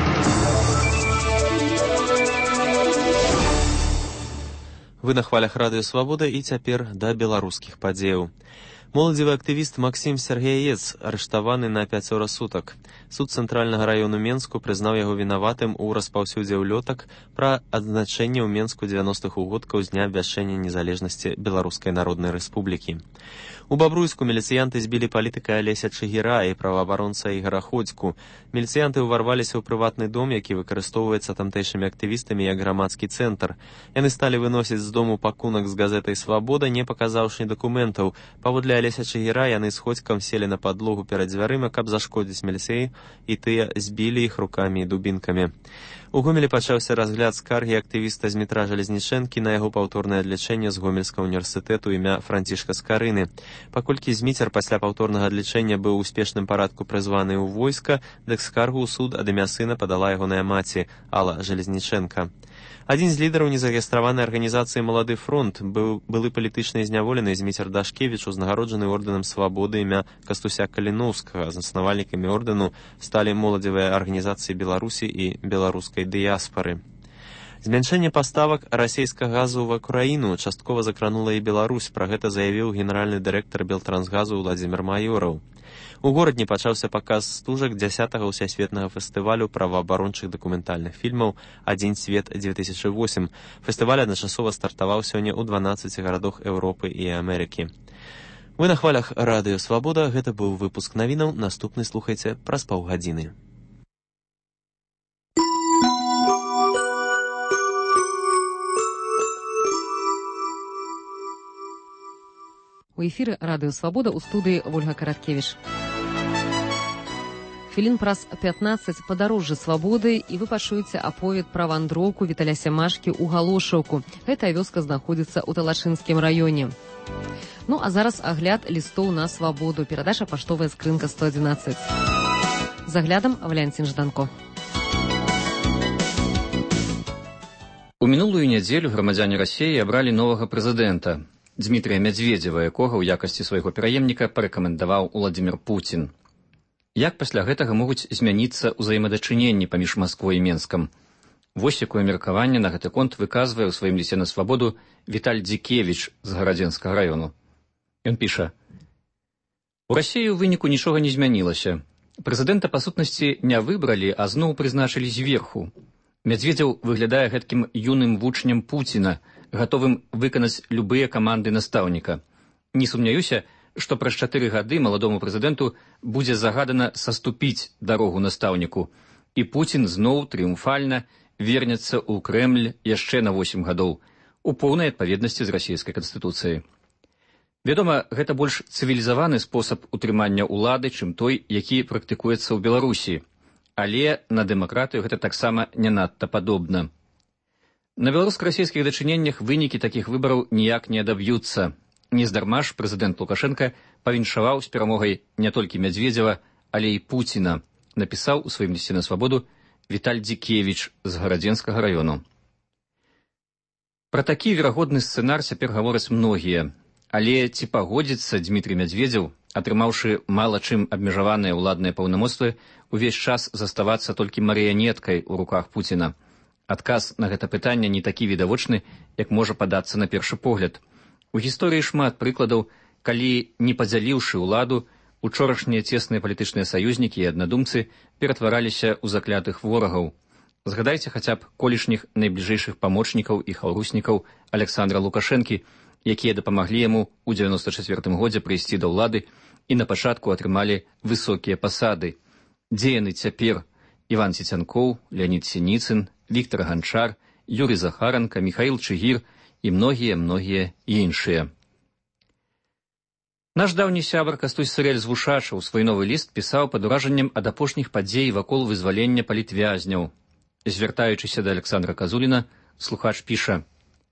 Вы на хвалях Радыё Свабода, і цяпер да беларускіх падзеяў. Моладзевы актывіст Максім Сергеец арыштаваны на пяцёра сутак. Суд цэнтральнага раёну Менску прызнаў яго вінаватым у распаўсюдзе ўлётак пра адзначэнне ў Менску дзевяностых угодкаў з дня абвяшчэння незалежнасці Беларускай Народнай Рэспублікі. У Бабруйску міліцыянты збілі палітыка Алеся Чыгіра і праваабаронца Ігара Ходзьку. Міліцыянты ўварваліся ў прыватны дом, які выкарыстоўваецца тамтэйшымі актывістамі як грамадскі цэнтр. Яны сталі выносіць з дому пакунак з газетай «Свабода», не паказаўшы дакументаў. Паводле Алеся Чыгіра яны з Ходзькам селі на падлогу перад дзвярыма, каб зашкодзіць міліцэі, і тыя збілі іх рукамі і дубінкамі. У Гомелі пачаўся разгляд скаргі актывіста Змітра Жалезнічэнкі на яго паўторнае адлічэнне з Гомельскага універсітэту імя Францішка Скарыны. Паколькі Зміцер пасля паўторнага адлічэння быў у спешным парадку прызваны ў войска, дык скаргу ў суд ад імя сына падала ягоная маці Алла Жалезнічэнка. Адзін з лідараў незарэгістраванай арганізацыі «Малады фронт» быў былы палітычны зняволены Зміцер Дашкевіч, узнагароджаны ордэнам свабоды імя Кастуся Каліноўскага. Заснавальнікамі ордэну сталі моладзевыя арганізацыі Беларусі і беларускай дыяспары. Змяншэнне паставак расійскага газу ва ўкраіну часткова закранула і Беларусь. Пра гэта заявіў генеральны дырэктар Белтрансгазу Владзімір Маёраў. У горадні пачаўся паказ стужак дзясятага ўсясветнага фестывалю праваабарончых дакументальных фільмаў «Адзін свет две тысячи восемь». Фестываль адначасова стартаваў сёння ў дванаццаці гарадах Еўропы і Амерыкі. Вы на хвалях Радыё Свабода. Гэта быў выпуск навінаў. Наступны слухайце праз паўгадзіны. У эфіры Радыё Свабода, у студыі Вольга Караткевіч. Хвілін праз пятнаццаць падарожжа свабоды, і вы пачуеце аповед пра вандроўку Віталя Сямашкі ў Галошаўку. Гэтая вёска знаходзіцца ў Талачынскім раёне. Ну, а зараз агляд лістоў на свабоду. Перадача «Паштовая скрынка сто адзінаццаць». З аглядам Валянцін Жданко. У мінулую нядзелю грамадзяне Расіі абралі новага прэзідэнта Дмітрія Мядзведзева, якога ў якасці свайго пераемніка парэкамендаваў Уладзімір Пуцін. Як пасля гэтага могуць змяніцца ўзаемадачыненні паміж Масквой і Менскам? Вось якое меркаванне на гэты конт выказвае ў сваім лісце на свабоду Віталь Дзікевіч з Гарадзенскага раёну. Ён піша: «У Расіі ў выніку нічога не змянілася. Прэзідэнта, па сутнасці, не выбралі, а зноў прызначылі зверху. Мядзведзеў выглядае гэткім юным вучнем Пуціна, гатовым выканаць любыя каманды настаўніка. Не сумняюся, што праз чатыры гады маладому прэзідэнту будзе загадана саступіць дарогу настаўніку, і Пуцін зноў трыумфальна вернецца ў Крэмль яшчэ на восем гадоў, у поўнай адпаведнасці з расійскай канстытуцыяй. Вядома, гэта больш цывілізаваны спосаб утрымання ўлады, чым той, які практыкуецца ў Беларусі, але на дэмакратыю гэта таксама не надта падобна. На беларуска-расійскіх дачыненнях вынікі такіх выбараў ніяк не адаб'юцца. Нездарма ж прэзідэнт Лукашенка павіншаваў з перамогай не толькі Мядзведзева, але і Пуціна, напісаў у сваім лісце на свабоду Віталь Дзікевіч з Гарадзенскага раёну. Пра такі верагодны сцэнар цяпер гавораць многія, але ці пагодзіцца Дмітрый Мядзведзеў, атрымаўшы мала чым абмежаваныя ўладныя паўнамоцтвы, увесь час заставацца толькі марыянеткай у руках Пуціна? Адказ на гэта пытанне не такі відавочны, як можа падацца на першы погляд. У гісторыі шмат прыкладаў, калі, не падзяліўшы ўладу, учорашнія цесныя палітычныя саюзнікі і аднадумцы ператвараліся ў заклятых ворагаў. Згадайце хаця б колішніх найбліжэйшых памочнікаў і хаўруснікаў Александра Лукашэнкі, якія дапамаглі яму ў дзевяноста чацвёртым годзе прыйсці да ўлады і на пачатку атрымалі высокія пасады. Дзе яны цяпер? Іван Цецянкоў, Леонід Сініцын, Віктор Ганчар, Юрый Захаранка, Міхаіл Чыгір і многія-многія іншыя. Наш даўні сябар Кастусь Сырэль з Вушачаў свой новы ліст пісаў пад уражаннем ад апошніх падзей вакол вызвалення палітвязняў. Звяртаючыся да Александра Казуліна, слухач піша: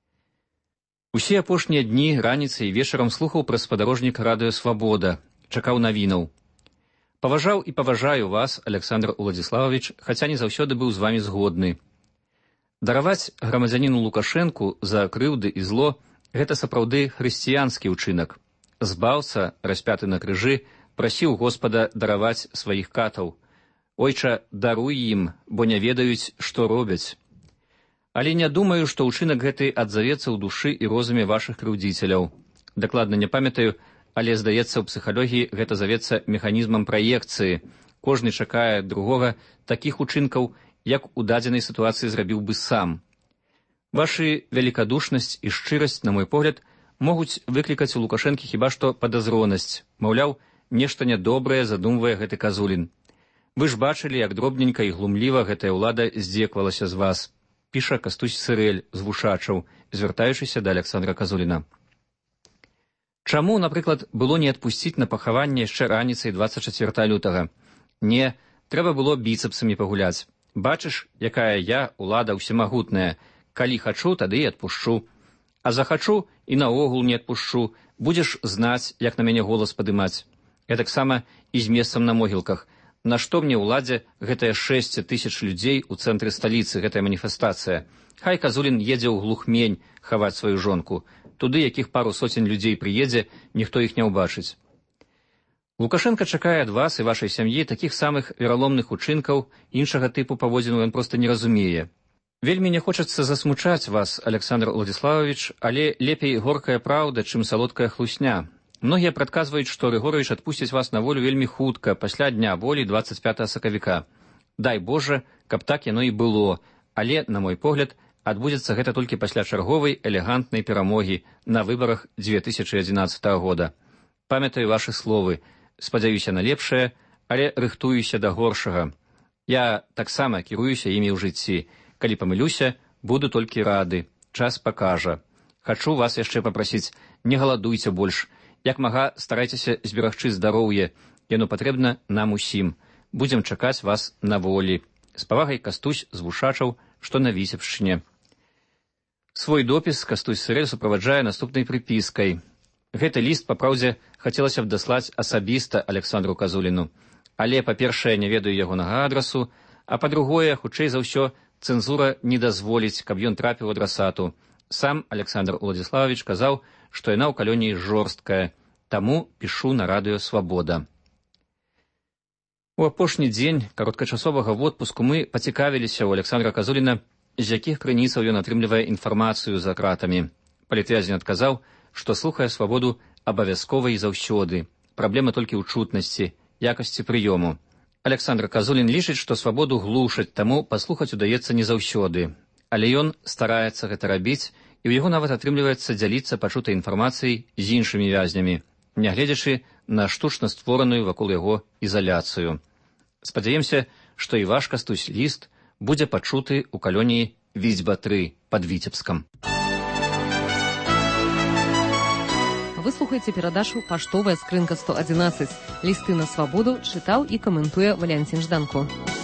«Усе апошнія дні, раніцай і вечарам слухаў пра спадарожнік радыё «Свабода», чакаў навінаў. Паважаў і паважаю вас, Александр Уладзіславович, хаця не заўсёды быў з вамі згодны. Дараваць грамадзяніну Лукашэнку за крыўды і зло – гэта сапраўды хрысціянскі ўчынак. Збаўца, распяты на крыжы, прасіў Господа дараваць сваіх катаў. Ойча, даруй ім, бо не ведаюць, што робяць. Але не думаю, што ўчынак гэты адзавецца ў душы і розуме вашых крыўдзіцеляў. Дакладна не памятаю, але, здаецца, у псіхалогіі гэта завецца механізмам праекцыі. Кожны чакае другога такіх учынкаў, як у дадзенай сітуацыі зрабіў бы сам. Вашы великодушнасць і шчырасць, на мой погляд, могуць выклікаць у Лукашэнкі хіба што падазронасць. Маўляў, нешта нядобрае задумвае гэты Казулін. Вы ж бачылі, як дробненька і глумліва гэтая ўлада здзеквалася з вас, піша Кастусь Сырэль з Вушачаў, звяртаючыся да Александра Казуліна. Чаму, напрыклад, было не адпусціць на пахаванне яшчэ раніцай дваццаць чацвёртага лютага? Не, трэба было біцэпсамі пагуляць. Бачыш, якая я, улада ўсемагутная. Калі хачу, тады і адпушчу. А захачу і наогул не адпушчу. Будзеш знаць, як на мяне голас падымаць. Гэтаксама і з месцам на могілках. Нашто мне ўладзе гэтыя шэсць тысяч людзей у цэнтры сталіцы, гэтая маніфестацыя? Хай Казулін едзе ў глухмень хаваць сваю жонку. Туды, якіх пару соцень людзей прыедзе, ніхто іх не ўбачыць. Лукашенка чакае ад вас і вашай сям'і такіх самых вераломных учынкаў, іншага тыпу паводзіну ён проста не разумее. Вельмі не хочацца засмучаць вас, Александр Уладзіславович, але лепей горкая праўда, чым салодкая хлусня. Многія прадказваюць, што Рыгоровіч адпусціць вас на волю вельмі хутка, пасля дня волі дваццаць пятага сакавіка. Дай Божа, каб так яно і было, але, на мой погляд, адбудзецца гэта толькі пасля чарговай элегантнай перамогі на выбарах дзве тысячы адзінаццатага года. Памятаю вашы словы. Спадзяюся на лепшае, але рыхтуюся да горшага. Я таксама кіруюся імі ў жыцці. Калі памылюся, буду толькі рады. Час пакажа. Хачу вас яшчэ папрасіць, не галадуйце больш. Як мага, старайцеся зберагчы здароўе. Яно патрэбна нам усім. Будзем чакаць вас на волі. З павагай Кастусь з Вушачаў, што на Віцебшчыне. Свой допіс Кастусь Сырэль суправаджае наступнай прыпіскай. Гэты ліст, папраўдзе, хацелася б даслаць асабіста Александру Казуліну. Але, па-першае, не ведаю ягонага адрасу, а па-другое, хутчэй за ўсё, цэнзура не дазволіць, каб ён трапіў адрасату. Сам Александр Уладзіславович казаў, што яна ў калоніі жорсткая, таму пішу на радыё «Свабода». У апошні дзень кароткачасовага водпуску мы пацікавіліся ў Александра Казуліна, з якіх крыніцаў ён атрымлівае інфармацыю за кратамі. Палітвязень адказаў, што слухае «Свабоду» абавязкова і заўсёды. Праблема толькі ў чутнасці, якасці прыёму. Александр Казулін лічыць, што свабоду глушаць, таму паслухаць удаецца не заўсёды. Але ён стараецца гэта рабіць, і ў яго нават атрымліваецца дзяліцца пачутай інфармацыяй з іншымі вязнямі, нягледзячы на штучна створаную вакол яго ізаляцыю. Спадзяемся, што і ваш, Кастусь, ліст будзе пачуты ў калоніі Віцьба тры пад Віцебскам. Вы слухаеце перадачу «Паштовая скрынка сто адзінаццаць». Лісты на свабоду чытаў і каментуе Валянцін Жданко.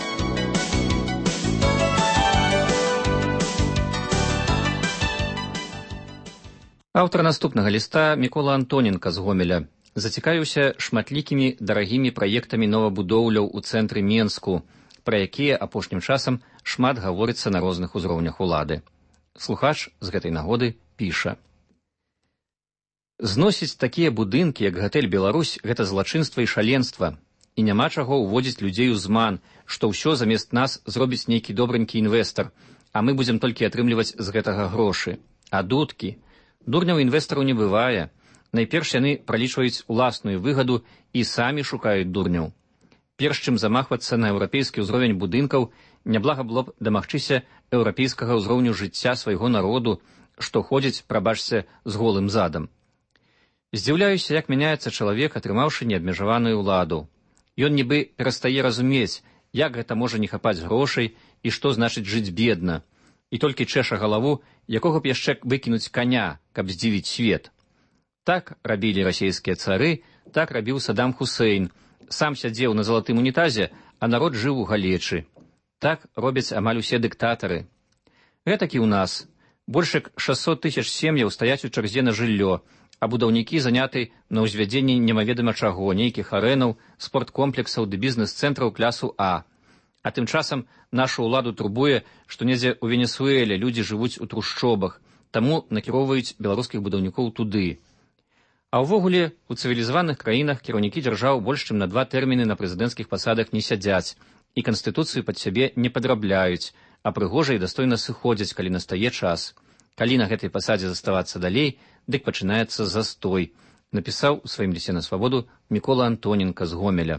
Аўтар наступнага ліста Мікола Антоненка з Гомеля зацікавіўся шматлікімі дарагімі праектамі новабудоўляў у цэнтры Менску, пра якія апошнім часам шмат гаворыцца на розных узроўнях улады. Слухач з гэтай нагоды піша: «Зносіць такія будынкі, як гатэль «Беларусь», гэта злачынства і шаленства, і няма чаго ўводзіць людзей у зман, што ўсё замест нас зробіць нейкі добренькі інвестар, а мы будзем толькі атрымліваць з гэтага грошы. А дудкі? Дурняў інвестараў не бывае. Найперш яны пралічваюць уласную выгаду і самі шукаюць дурняў. Перш чым замахвацца на еўрапейскі ўзровень будынкаў, няблага было б дамагчыся еўрапейскага ўзроўню жыцця свайго народу, што ходзіць, прабачце, з голым задам. Здзіўляюся, як мяняецца чалавек, атрымаўшы неабмежаваную ўладу. Ён нібы перастае разумець, як гэта можа не хапаць грошай і што значыць жыць бедна, і толькі чэша галаву, якога б яшчэ выкінуць каня, каб здзівіць свет. Так рабілі расійскія цары, так рабіў Саддам Хусейн. Сам сядзеў на залатым унітазе, а народ жыў у галечы. Так робяць амаль усе дыктатары. Гэтак і ў нас. Больш як шэсцьсот тысяч сем'яў стаяць у чарзе на жыллё, а будаўнікі заняты на ўзвядзенні немаведама чаго, нейкіх арэнаў, спорткомплексаў ды бізнес-цэнтраў клясу А. А тым часам нашу ўладу турбуе, што недзе ў Венесуэле людзі жывуць у трушчобах, таму накіроўваюць беларускіх будаўнікоў туды. А ўвогуле, у цывілізаваных краінах кіраўнікі дзяржаў больш чым на два тэрміны на прэзідэнцкіх пасадах не сядзяць і канстытуцыю пад сябе не падрабляюць, а прыгожа і дастойна сыходзяць, калі настае час. Калі на гэтай пасадзе заставацца далей, дык пачынаецца застой, напісаў у сваім лісце на свабоду Мікола Антоненка з Гомеля.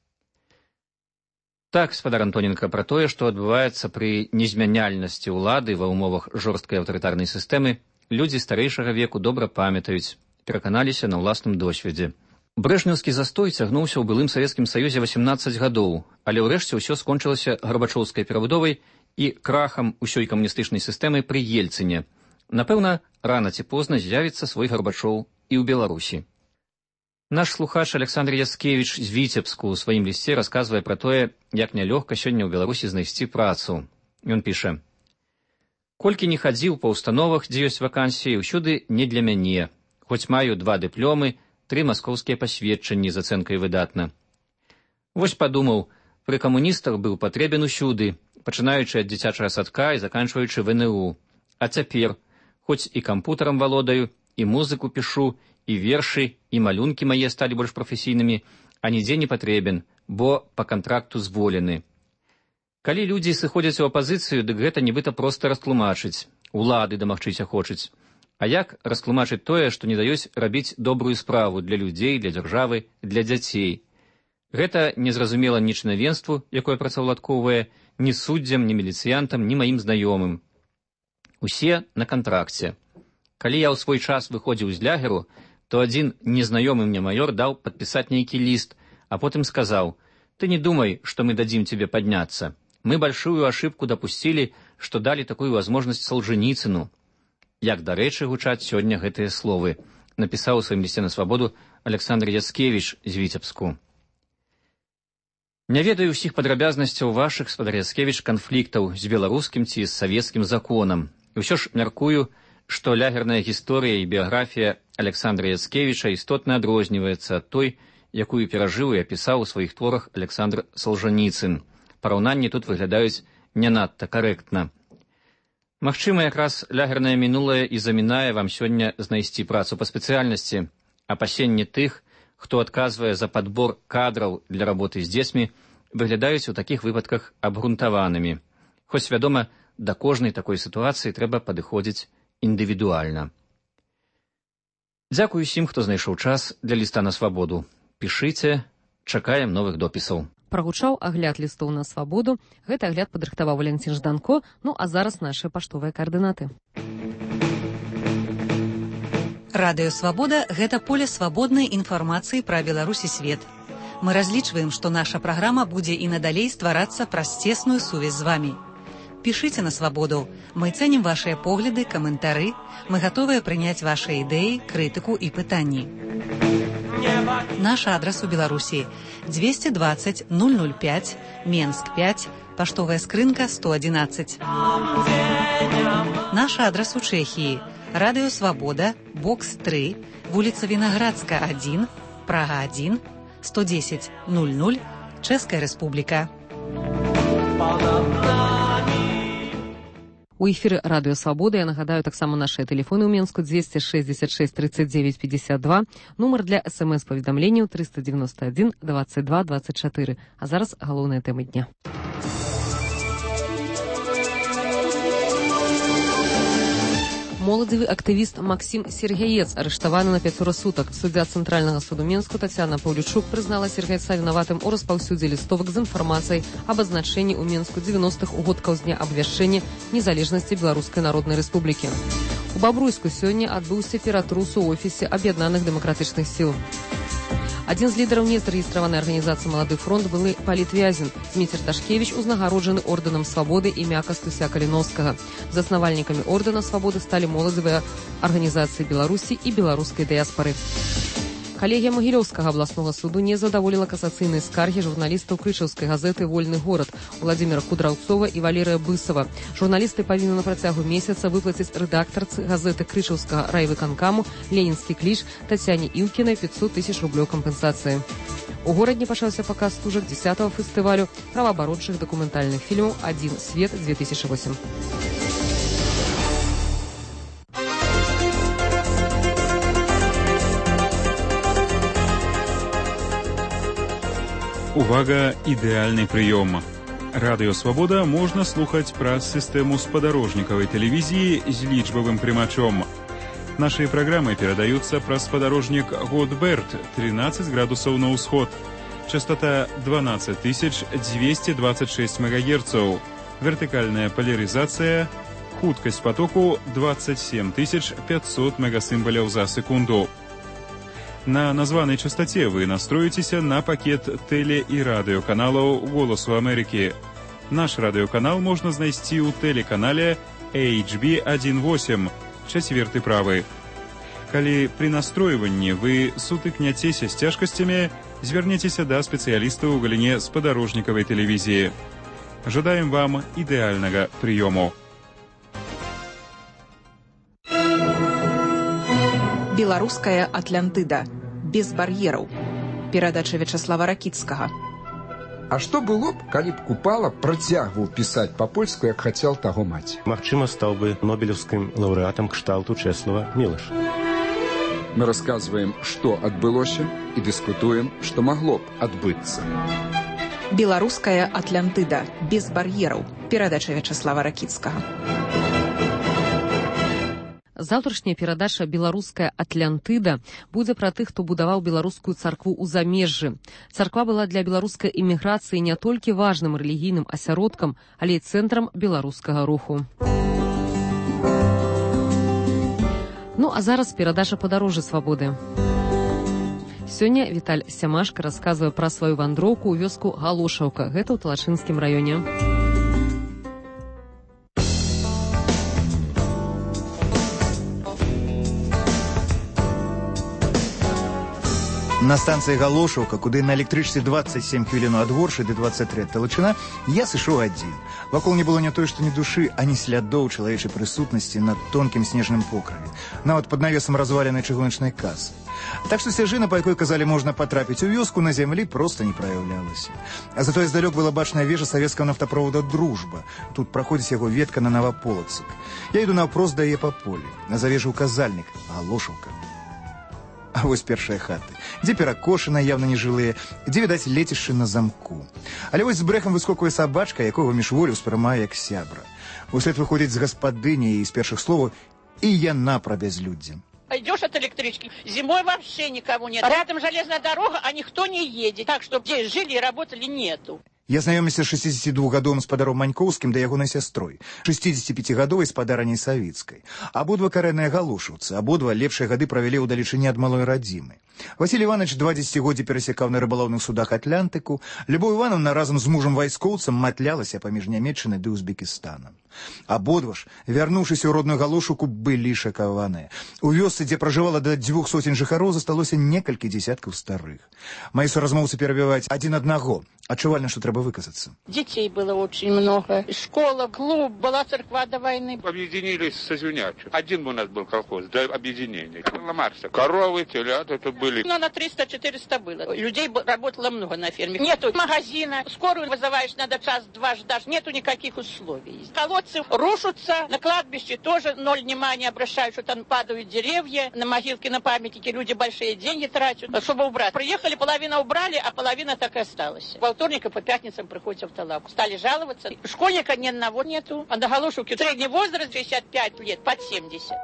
Так, спадар Антоненка, пра тое, што адбываецца пры незмяняльнасці ўлады ва ўмовах жорсткай аўтарытарнай сістэмы, людзі старэйшага веку добра памятаюць, пераканаліся на ўласным досведзе. Брэжнеўскі застой цягнуўся ў былым Савецкім Саюзе васемнаццаць гадоў, але ўрэшце ўсё скончылася гарбачоўскай перабудовай і крахам усёй камуністычнай сістэмы пры Ельцыне. Напэўна, рана ці позна з'явіцца свой Гарбачоў і ў Беларусі. Наш слухач Александр Яцкевіч з Віцебску ў сваім лісце расказвае пра тое, як нялёгка сёння ў Беларусі знайсці працу. Ён піша: «Колькі не хадзіў па ўстановах, дзе ёсць вакансіі, ўсюды не для мяне. Хоць маю два дыплёмы, тры маскоўскія пасведчанні з ацэнкай выдатна. Вось падумаў, пры камуністах быў патрэбен усюды, пачынаючы ад дзіцячага садка і заканчваючы вэ эн у. А цяпер, хоць і кампутарам валодаю, і музыку пішу, і вершы, і малюнкі мае сталі больш прафесійнымі, а нідзе не патрэбен, бо па кантракту зволены. Калі людзі сыходзяць у апазіцыю, дык гэта нібыта проста растлумачыць, улады дамагчыся хочуць. А як растлумачыць тое, што не даюць рабіць добрую справу для людзей, для дзяржавы, для дзяцей? Гэта незразумела ні чынавенству, якое працаўладкоўвае, ні суддзям, ні міліцыянтам, ні маім знаёмым. Усе на кантракце. Калі я ў свой час выходзіў з лягеру, то адзін незнаёмы мне маёр даў падпісаць нейкі ліст, а потым сказаў: «Ты не думай, што мы дадзім тебе падняцца. Мы большую ошибку допустили, што далі такую возможность Солженіцыну». Як дарэчы гучаць сёння гэтыя словы, напісаў у сваім лісце на свабоду Александр Яцкевіч з Віцебску. Не ведаю ўсіх падрабязнасцяў вашых, спадар Яцкевіч, канфліктаў з беларускім ці з савецкім законам. І ўсё ж мяркую, што лягерная гісторыя і біяграфія Александра Яцкевіча істотна адрозніваецца ад той, якую перажыў і апісаў у сваіх творах Александр Солженіцын. Параўнанні тут выглядаюць не надта карэктна. Магчыма, якраз лягернае мінулае і замінае вам сёння знайсці працу па спецыяльнасці. Апасенні тых, хто адказвае за падбор кадраў для работы з дзецьмі, выглядаюць у такіх выпадках абгрунтаванымі. Хоць, вядома, да кожнай такой сітуацыі трэба падыходзіць індывідуальна. Дзякуй усім, хто знайшоў час для ліста на свабоду. Пішыце, чакаем новых допісаў. Прагучаў агляд лістоў на свабоду. Гэты агляд падрыхтаваў Валянцін Жданко. Ну а зараз нашы паштовыя каардынаты. Радыё Свабода – гэта поле свабоднай інфармацыі пра Беларусь і свет. Мы разлічваем, што наша праграма будзе і надалей стварацца праз цесную сувязь з вамі. Пішыце на свабоду. Мы цэнім вашыя погляды, каментары. Мы гатовыя прыняць вашыя ідэі, крытыку і пытанні. Наш адрас у Беларусі – двести двадцать ноль ноль пять, Менск пять, паштовая скрынка сто одиннадцать. Наш адрас у Чэхіі – Радыё Свабода, бокс три, вуліца Вінаградска один, Прага один, сто десять ноль ноль, Чэшская Рэспубліка. У эфіры Радыё Свабода, я нагадаю, таксама нашыя тэлефоны ў Менску двести шестьдесят шесть тридцать девять пятьдесят два, нумар для смс-паведамленняў триста девяносто один двадцать два двадцать четыре. А зараз галоўныя тэмы дня. Моладзевы актывіст Максім Сергеец арыштаваны на пяцёра сутак. Суддзя Цэнтральнага суду Менску Тацяна Паўлючук прызнала Сергеца вінаватым у распаўсюдзе лістовак з інфармацыяй аб азначэнні ў Менску дзевяностых угодкаў з дня абвяшчэння незалежнасці Беларускай Народнай Рэспублікі. У Бабруйску сёння адбыўся ператрус у офісе Аб'яднаных дэмакратычных сіл. Адзін з лідараў незарэгістраванай арганізацыі «Малады фронт» былы палітвязень. Зміцер Ташкевіч узнагароджаны ордэнам свабоды імя Кастуся Каліновскага. Заснавальнікамі ордэна свабоды сталі моладзевыя арганізацыі Беларусі і беларускай дыяспары. Калегія Магілёўскага абласнога суду не задаволіла касацыйнай скаргі журналістаў крычаўскай газеты «Вольны горад» Владзіміра Кудраўцова і Валерыя Бысава. Журналісты павінны на працягу месяца выплаціць рэдактарцы газеты крычаўскага райвыканкаму «Ленінскі кліч» Тацяне Іўкінай пятьсот тысяч рублёў кампенсацыі. У горадзе пачаўся паказ стужак дзесятага фестывалю праваабарончых дакументальных фільмаў «Адзін свет две тысячи восемь». Увага, ідэальны прыём. Радыё Свабода можна слухаць праз сістэму спадарожнікавай тэлевізіі з лічбавым прымачом. Нашыя праграмы перадаюцца праз спадарожнік Годберт тринадцать градусаў на ўсход. Частота двенадцать тысяч двести двадцать шесть мегагерцаў. Вертыкальная поляризация. Хуткасць потоку двадцать семь тысяч пятьсот мегасімбаляў за секунду. На названай частоце вы настроіцеся на пакет тэле- і радыёканалаў «Голасу Амерыкі». Наш радыёканал можна знайсці ў тэлеканале эйч би один восемь, чацверты правы. Калі пры настройванні вы сутыкняцеся з цяжкасцямі, звярніцеся да спецыялістаў у галіне спадарожнікавай тэлевізіі. Жадаем вам ідэальнага прыёму. Беларуская Атлантыда. Без бар'ераў. Перадача Вячаслава Ракіцкага. А што было б, калі б Купала працягваў пісаць па-польску, як хацеў таго маці? Магчыма, стаў бы нобелеўскім лаўрэатам кшталту Чэслава Мілаша. Мы расказваем, што адбылося, і дыскутуем, што магло б адбыцца. Беларуская Атлантыда. Без бар'ераў. Перадача Вячаслава Ракіцкага. Заўтрашняя перадача «Беларуская Атлантыда» будзе пра тых, хто будаваў беларускую царкву ў замежжы. Царква была для беларускай эміграцыі не толькі важным рэлігійным асяродкам, але і цэнтрам беларускага руху. Ну, а зараз перадача «Падарожжа свабоды». Сёння Віталь Сямашка расказвае пра сваю вандроўку ў вёску Галошаўка. Гэта ў Талачынскім раёне. На станцыі Галошаўка, куды на электрычцы двадцать семь хвілінаў ад Воршы ды двадцать три Талачына, я сышоў адзін. Вакол не было не тое, што ні душы, ані слядоў чалавечай прысутнасці на тонкім снежным покрыве. Нават пад навесам разваленай чыгуначнай касы. Так што сцяжына, па якой казалі можна патрапіць у вёску, на зямлі проста не праяўлялася. А затое здалёк была бачная вежа савецкага нафтаправода «Дружба». Тут праходзіць яго ветка на Наваполацак. Я іду наўпрост да яе па полі. На завежы указальнік Галошаўка. А вось першыя хаты, дзе перакошаны, явна нежылыя, дзе, відаць, лецішчы на замку. Але вось з брэхам выскоквае сабачка, якога міжволі ўспрымае як сябра. Услед выходзіць з гаспадыні і з першых словаў, і яна пра бязлюддзе. Идешь от электрички, зимой вообще никого нет. Рядом железная дорога, а никто не едет. Так что здесь жили и работали нету. Я знаёміся з шестидесятидвухгадовым спадаром Манькоўскім да ягонай сястрой, шестидесятипятигадовай спадараняй Савіцкай. Абодва карэнныя галушаўцы, абодва лепшыя гады правялі ў далечыні ад малой радзімы. Васіль Іванович два дзесяцігоддзі перасякаў на рыбалоўных судах Атлантыку, Любоў Івановна разам з мужам-вайскоўцам матлялася паміж Нямецчынай ды Узбекістанам. Абодва ж, вярнуўшыся ў родную галушуку, былі шакаваныя. У вёсцы, дзе пражывала да дзвюх соцень жыхароў, засталося некалькі дзесяткаў старых. Мае суразмоўцы перабіваюць адзін аднаго, адчувальна, што трэба выказаться. Детей было очень много. Школа, клуб, была церква до войны. Объединились со Звенячим. Один у нас был колхоз до объединения. Карла Маркса. Коровы, телята это были. Ну, на триста-четыреста было. Людей работало много на ферме. Нету магазина. Скорую вызываешь, надо час-два ждать. Нету никаких условий. Колодцы рушатся. На кладбище тоже ноль внимания обращают, что там падают деревья. На могилке, на памятнике люди большие деньги тратят, чтобы убрать. Приехали, половина убрали, а половина так и осталась. Во вторник и по пятницам приходят в Талаку. Стали жаловаться. Школьника ни одного нету. А на Галушуке средний возраст шестьдесят пять лет, под семьдесят.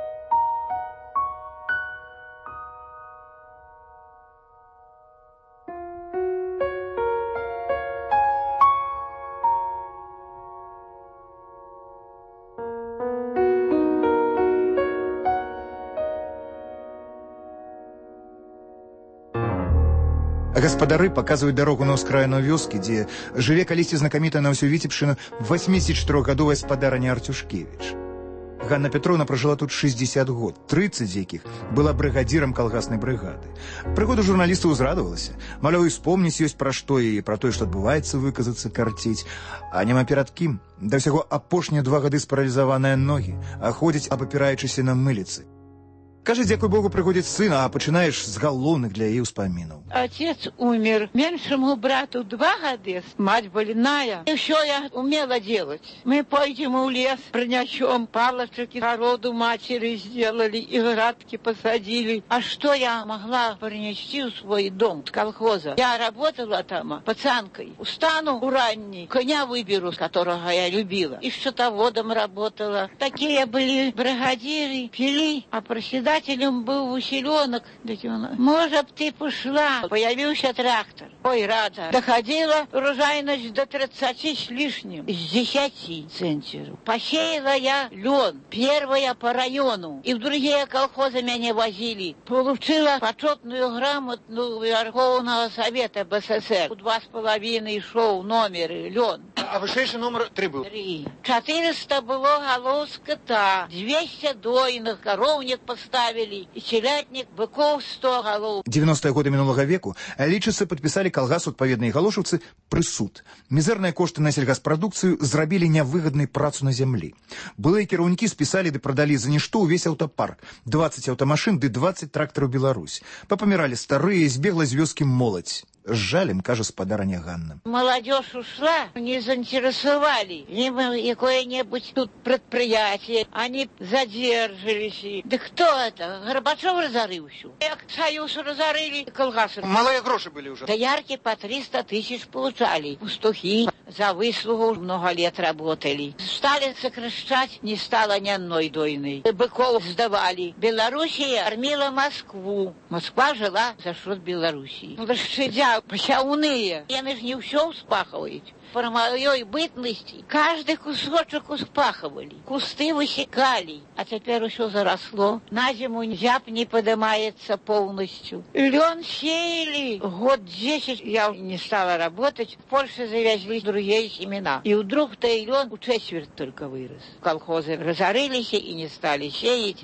Гаспадары паказваюць дарогу на ўскраіну вёскі, дзе жыве калісьці знакамітая на ўсю Віцебшчыну восьмідзесятичатырохгадовая спадараня Артюшкевіч. Ганна Петровна пражыла тут шестьдесят год, тридцать з якіх была брыгадзірам калгаснай брыгады. Прыходу журналістаў узрадавалася. Маляў, і спомніць ёсць пра што і пра тое, што адбываецца, выказацца, карцець. А няма перад кім. Да ўсяго апошнія два гады спаралізаваныя ногі, а ходзяць, абапіраючыся на мыліцы. Кажа, дзякуй Богу, прыходзіць сын, а пачынаеш з галоўных для яе ўспамінаў. Отец умер. Меньшему брату два года. Мать больная. И все я умела делать. Мы пойдем в лес, принесем палочки, народу матери сделали, и градки посадили. А что я могла принести в свой дом с колхоза? Я работала там пацанкой. Устану уранней, коня выберу, которого я любила. И счетоводом работала. Такие были бригадиры, пили, а проседали. Был Василенок. Может, ты пошла. Появился трактор. Ой, рада. Доходила урожайность до тридцати с лишним. С десяти центнеров. Посеяла я лен. Первая по району. И в другие колхозы меня возили. Получила почетную грамоту Верховного Совета БССР. Два с половиной шел номер лен. А вышейший номер три был? Три. Четыреста было голов скота. Двести дойных. Коровник поставили. И телятник, быков сто голов. девяностые годы мінулага веку лічыцца падпісалі калгасу адпаведныя галошаўцы прысуд. Мізэрныя кошты на сельгаспрадукцыю зрабілі нявыгаднай працу на зямлі. Былыя кіраўнікі спісалі ды прадалі за нішто ўвесь аўтапарк. двадцать аўтамашын ды двадцать трактараў Беларусь. Папаміралі старыя, збегла з вёскі моладзь. С жалем, кажа спадараня Ганна. Молодежь ушла, не заинтересовали. Либо какое-нибудь тут предприятие. Они задержались. Да кто это? Горбачев разорил всю. Как Союз разорили, колгасы. Малые гроши были уже. Да ярки по триста тысяч получали. Пастухи за выслугу много лет работали. Стали сокращать, не стало ни одной дойной. Быков сдавали. Белоруссия кормила Москву. Москва жила за счет Белоруссии. Лошадя пасяўныя. Яны ж не ўсё ўспахваюць. Про маёй бытнасці каждый кусочек успахивали. Кусты высекали. А теперь все заросло. На зиму зяб не поднимается полностью. Лен сеяли. Год десять я не стала работать. В Польше завезли другие семена. И вдруг-то и лен у четверть только вырос. Колхозы разорились и не стали сеять.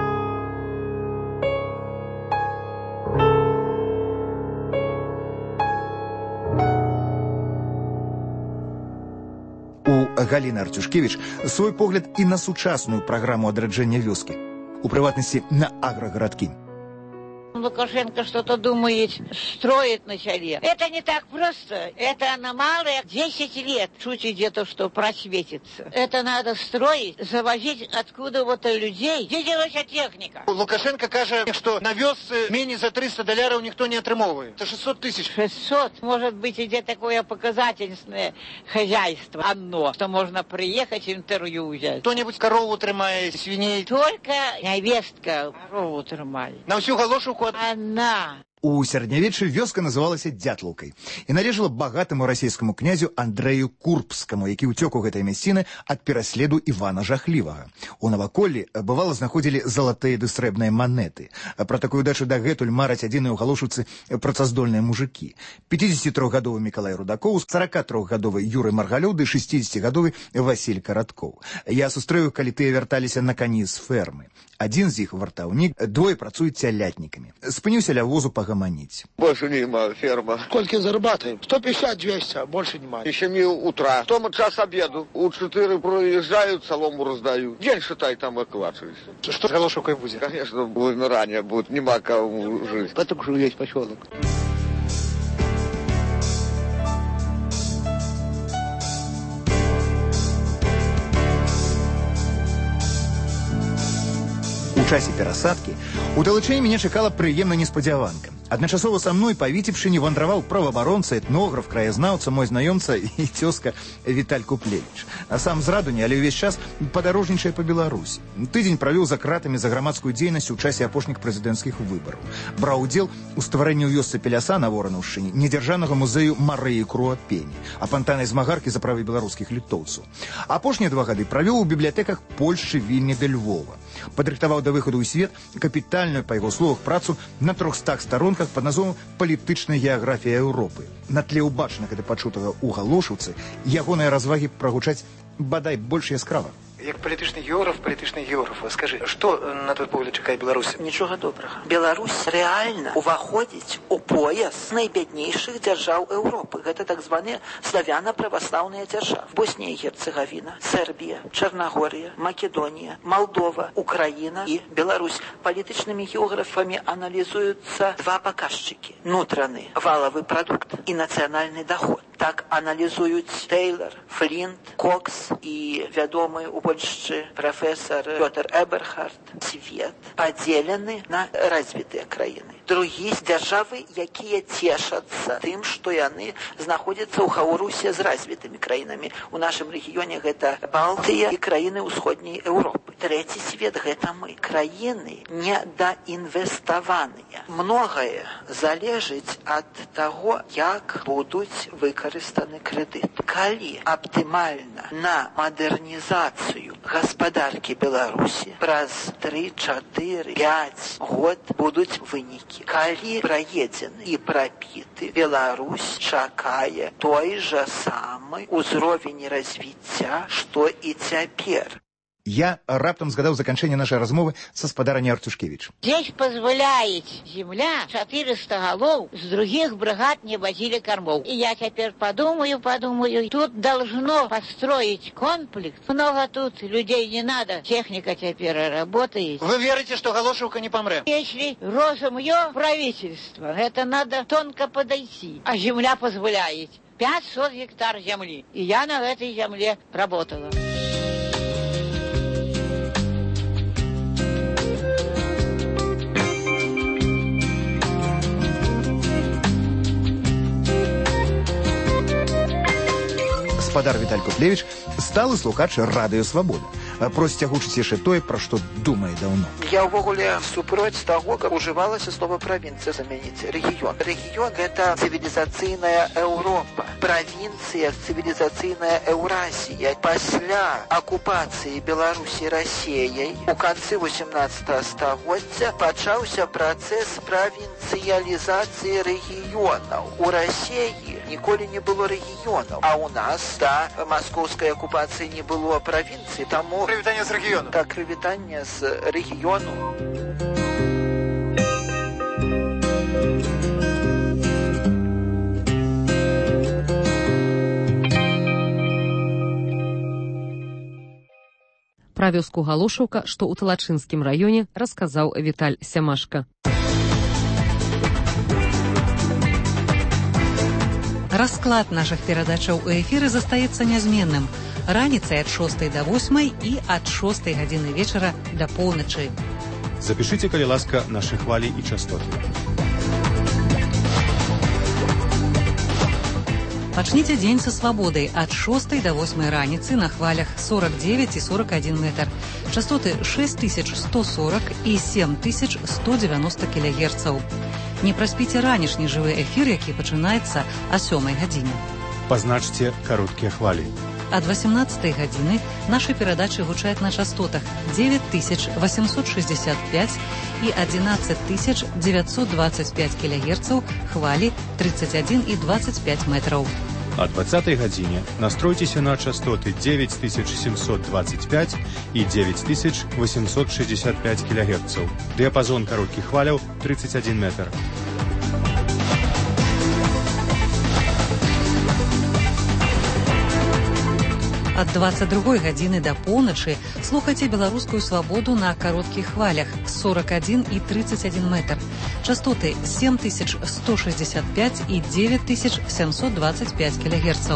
Галіна Артюшкевіч свой погляд і на сучасную праграму адраджэння вёскі, у прыватнасці на аграгарадкі. Лукашенко что-то думает, строит на селе. Это не так просто. Это аномалия. десять лет чуть где-то что просветится. Это надо строить, завозить откуда вот людей. Где делается техника? Лукашенко каже, что на вёс менее за триста долларов никто не отрымовывает. Это шестьсот тысяч. шестьсот. Может быть, где такое показательное хозяйство. Одно, что можно приехать интервью взять. Кто-нибудь корову тримает, свиней? Только невестка корову тримает. На всю галошуку? Она. У сярэднявечча вёска называлася Дятлаўкай і належала багатаму расійскаму князю Андрэю Курбскаму, які ўцёк у гэтай мясціны ад пераследу Івана Жахлівага. У наваколлі бывала знаходзілі залатыя ды срэбныя манеты. Пра такую дачу дагэтуль мараць адзіныя ў галошыўцы працаздольныя мужыкі. пяцідзесятитрохгадовы Мікалай Рудакоў, сорокатрохгадовы Юрый Маргалёў ды шэсцідзесятигадовы Васіль Караткоў. Я сустрэў іх, калі тыя вярталіся на кані з фермы. Адзін з іх вартаўнік, двое працуюць цялятнікамі. Спыніўся ля возу пагаманіць. Больше нема ферма. Сколько зарабатываем? сто пятьдесят двести, а больше нема. Еще не утра. Том час обеду. У четыре проезжают, солому раздают. День, считай, там околачиваешься. Что с галошукой будет? Конечно, вымирание будет. Нема кому жить. Потом же есть поселок. У часе перасадкі у Талычэй мяне чакала прыемна неспадзяванка. Адначасова са мной па Віцебшчыне вандраваў праваабаронца, этнограф, краязнаўца, мой знаёмца і цёзка Віталь Куплевіч. А сам з Радуні, але ўвесь час падарожнічае па Беларусі. Тыдзень правёў за кратамі за грамадскую дзейнасць у часе апошніх прэзідэнцкіх выбараў. Браў удзел у стварэнні ў вёсцы Пеляса на Воранаўшчыне недзяржаўнага музею Марыі Круапені, апантанай змагаркі за правы беларускіх літоўцаў. Апошнія два гады правёў у бібліятэках Польшчы, Вільні ды Львова. Падрыхтаваў да выхаду ў свет капітальную, па яго словах, працу на трохстах старонках под назвом «Палітычная геаграфія Еўропы». На тле ўбачанага ды пачутага ў галошыўцы ягоныя развагі прагучаць бадай больш яскрава. Як палітычны географ, палітычны географ, скажи, што, на твой погляд, чакае Беларусь? Нічога добрага. Беларусь рэальна уваходзіць у пояс найбяднейшых дзяржаў Еўропы. Гэта так званыя славяна-праваслаўныя дзяржавы. Боснія і Герцэгавіна, Сербія, Чарнагорія, Македонія, Малдова, Украіна і Беларусь. Палітычнымі географамі аналізуюцца два паказчыкі. Нутраны валавы прадукт і нацыянальны даход. Так аналізуюць Тейлор, Флінт, Кокс і вядомы у Польшчы прафесар Пётр Эберхард. Свет падзелены на развітыя краіны. Другія дзяржавы, якія цешацца тым, што яны знаходзяцца ў хаўрусе з развітымі краінамі. У нашым рэгіёне гэта Балтыя і краіны ўсходняй Еўропы. Трэці свет гэта мы. Краіны недаінвеставаныя. Многае залежыць ад таго, як будуць выкарыстаны крэдыт. Калі аптымальна на мадэрнізацыю гаспадаркі Беларусі праз тры, чатыры, пяць год будуць вынікі. Калі праедзены і прапіты, Беларусь чакае той жа самы ўзровень развіцця, што і цяпер. Я раптом згадаў заканчэнне нашай размовы са спадарней Артюшкевич. Здесь позволяет земля четыреста голов с других бригад не возили кормов. И я теперь подумаю, подумаю, тут должно построить комплекс. Много тут людей не надо, техника теперь работает. Вы верите, что Галошевка не помре? Если розумье правительство, это надо тонко подойти. А земля позволяет. пятьсот гектар земли. И я на этой земле работала. Гаспадар Віталь Куплевіч сталы слухач радыё Свабода. Просіць агучыць яшчэ тое, пра што думае даўно. Я ўвогуле супроць таго, каб ужывалася слова правінцыя замяніць рэгіён. Рэгіён гэта цывілізацыйная Еўропа. Правінцыя цывілізацыйная Еўразія. Пасля акупацыі Беларусі Расіяй у канцы восемнадцатага стагоддзя пачаўся працэс правінцыялізацыі рэгіёнаў. У Расіі ніколі не было рэгіёнаў, а ў нас да маскоўскай акупацыі не было правінцыі, таму прывітанне з рэгіёну. Так, прывітанне з рэгіёну. Пра вёску Галошаўка, што ў Талачынскім раёне, расказаў Віталь Сямашка. Расклад наших перадачаў у эфіры застаецца нязменным. Раніцай ад шостай да восьмай і ад шостай гадзіны вечара да поўначы. Запішыце, калі ласка, нашы хвалі і частоты. Пачніце дзень са свабодай ад шостай да восьмай раніцы на хвалях сорок девять і сорок один метр. Частоты шесть тысяч сто сорок і семь тысяч сто девяносто кілогерцаў. Не праспіце ранішні жывы эфір, які пачынаецца о сёмай гадзіне. Пазначце кароткія хвалі. Ад восемнадцатай гадзіны нашы перадачы гучаць на частотах девять тысяч восемьсот шестьдесят пять і одиннадцать тысяч девятьсот двадцать пять кілогерцаў, хвалі тридцать один і двадцать пять метраў. О двадцатай гадзіне настройцеся на частоты девять тысяч семьсот двадцать пять і девять тысяч восемьсот шестьдесят пять кілогерцаў. Дыяпазон кароткіх хваляў тридцать один метр. Ад двадцать другой гадзіны да поўначы слухайце беларускую свабоду на кароткіх хвалях сорок один і тридцать один метр. Частоты семь тысяч сто шестьдесят пять і девять тысяч семьсот двадцать пять кілогерцаў.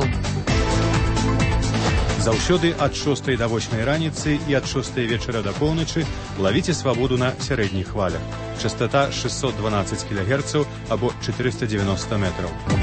Заўсёды ад шостай да восьмай раніцы і ад шостай вечара да поўначы лавіце свабоду на сярэдніх хвалях. Частота шестьсот двенадцать кілогерцаў або четыреста девяносто метров.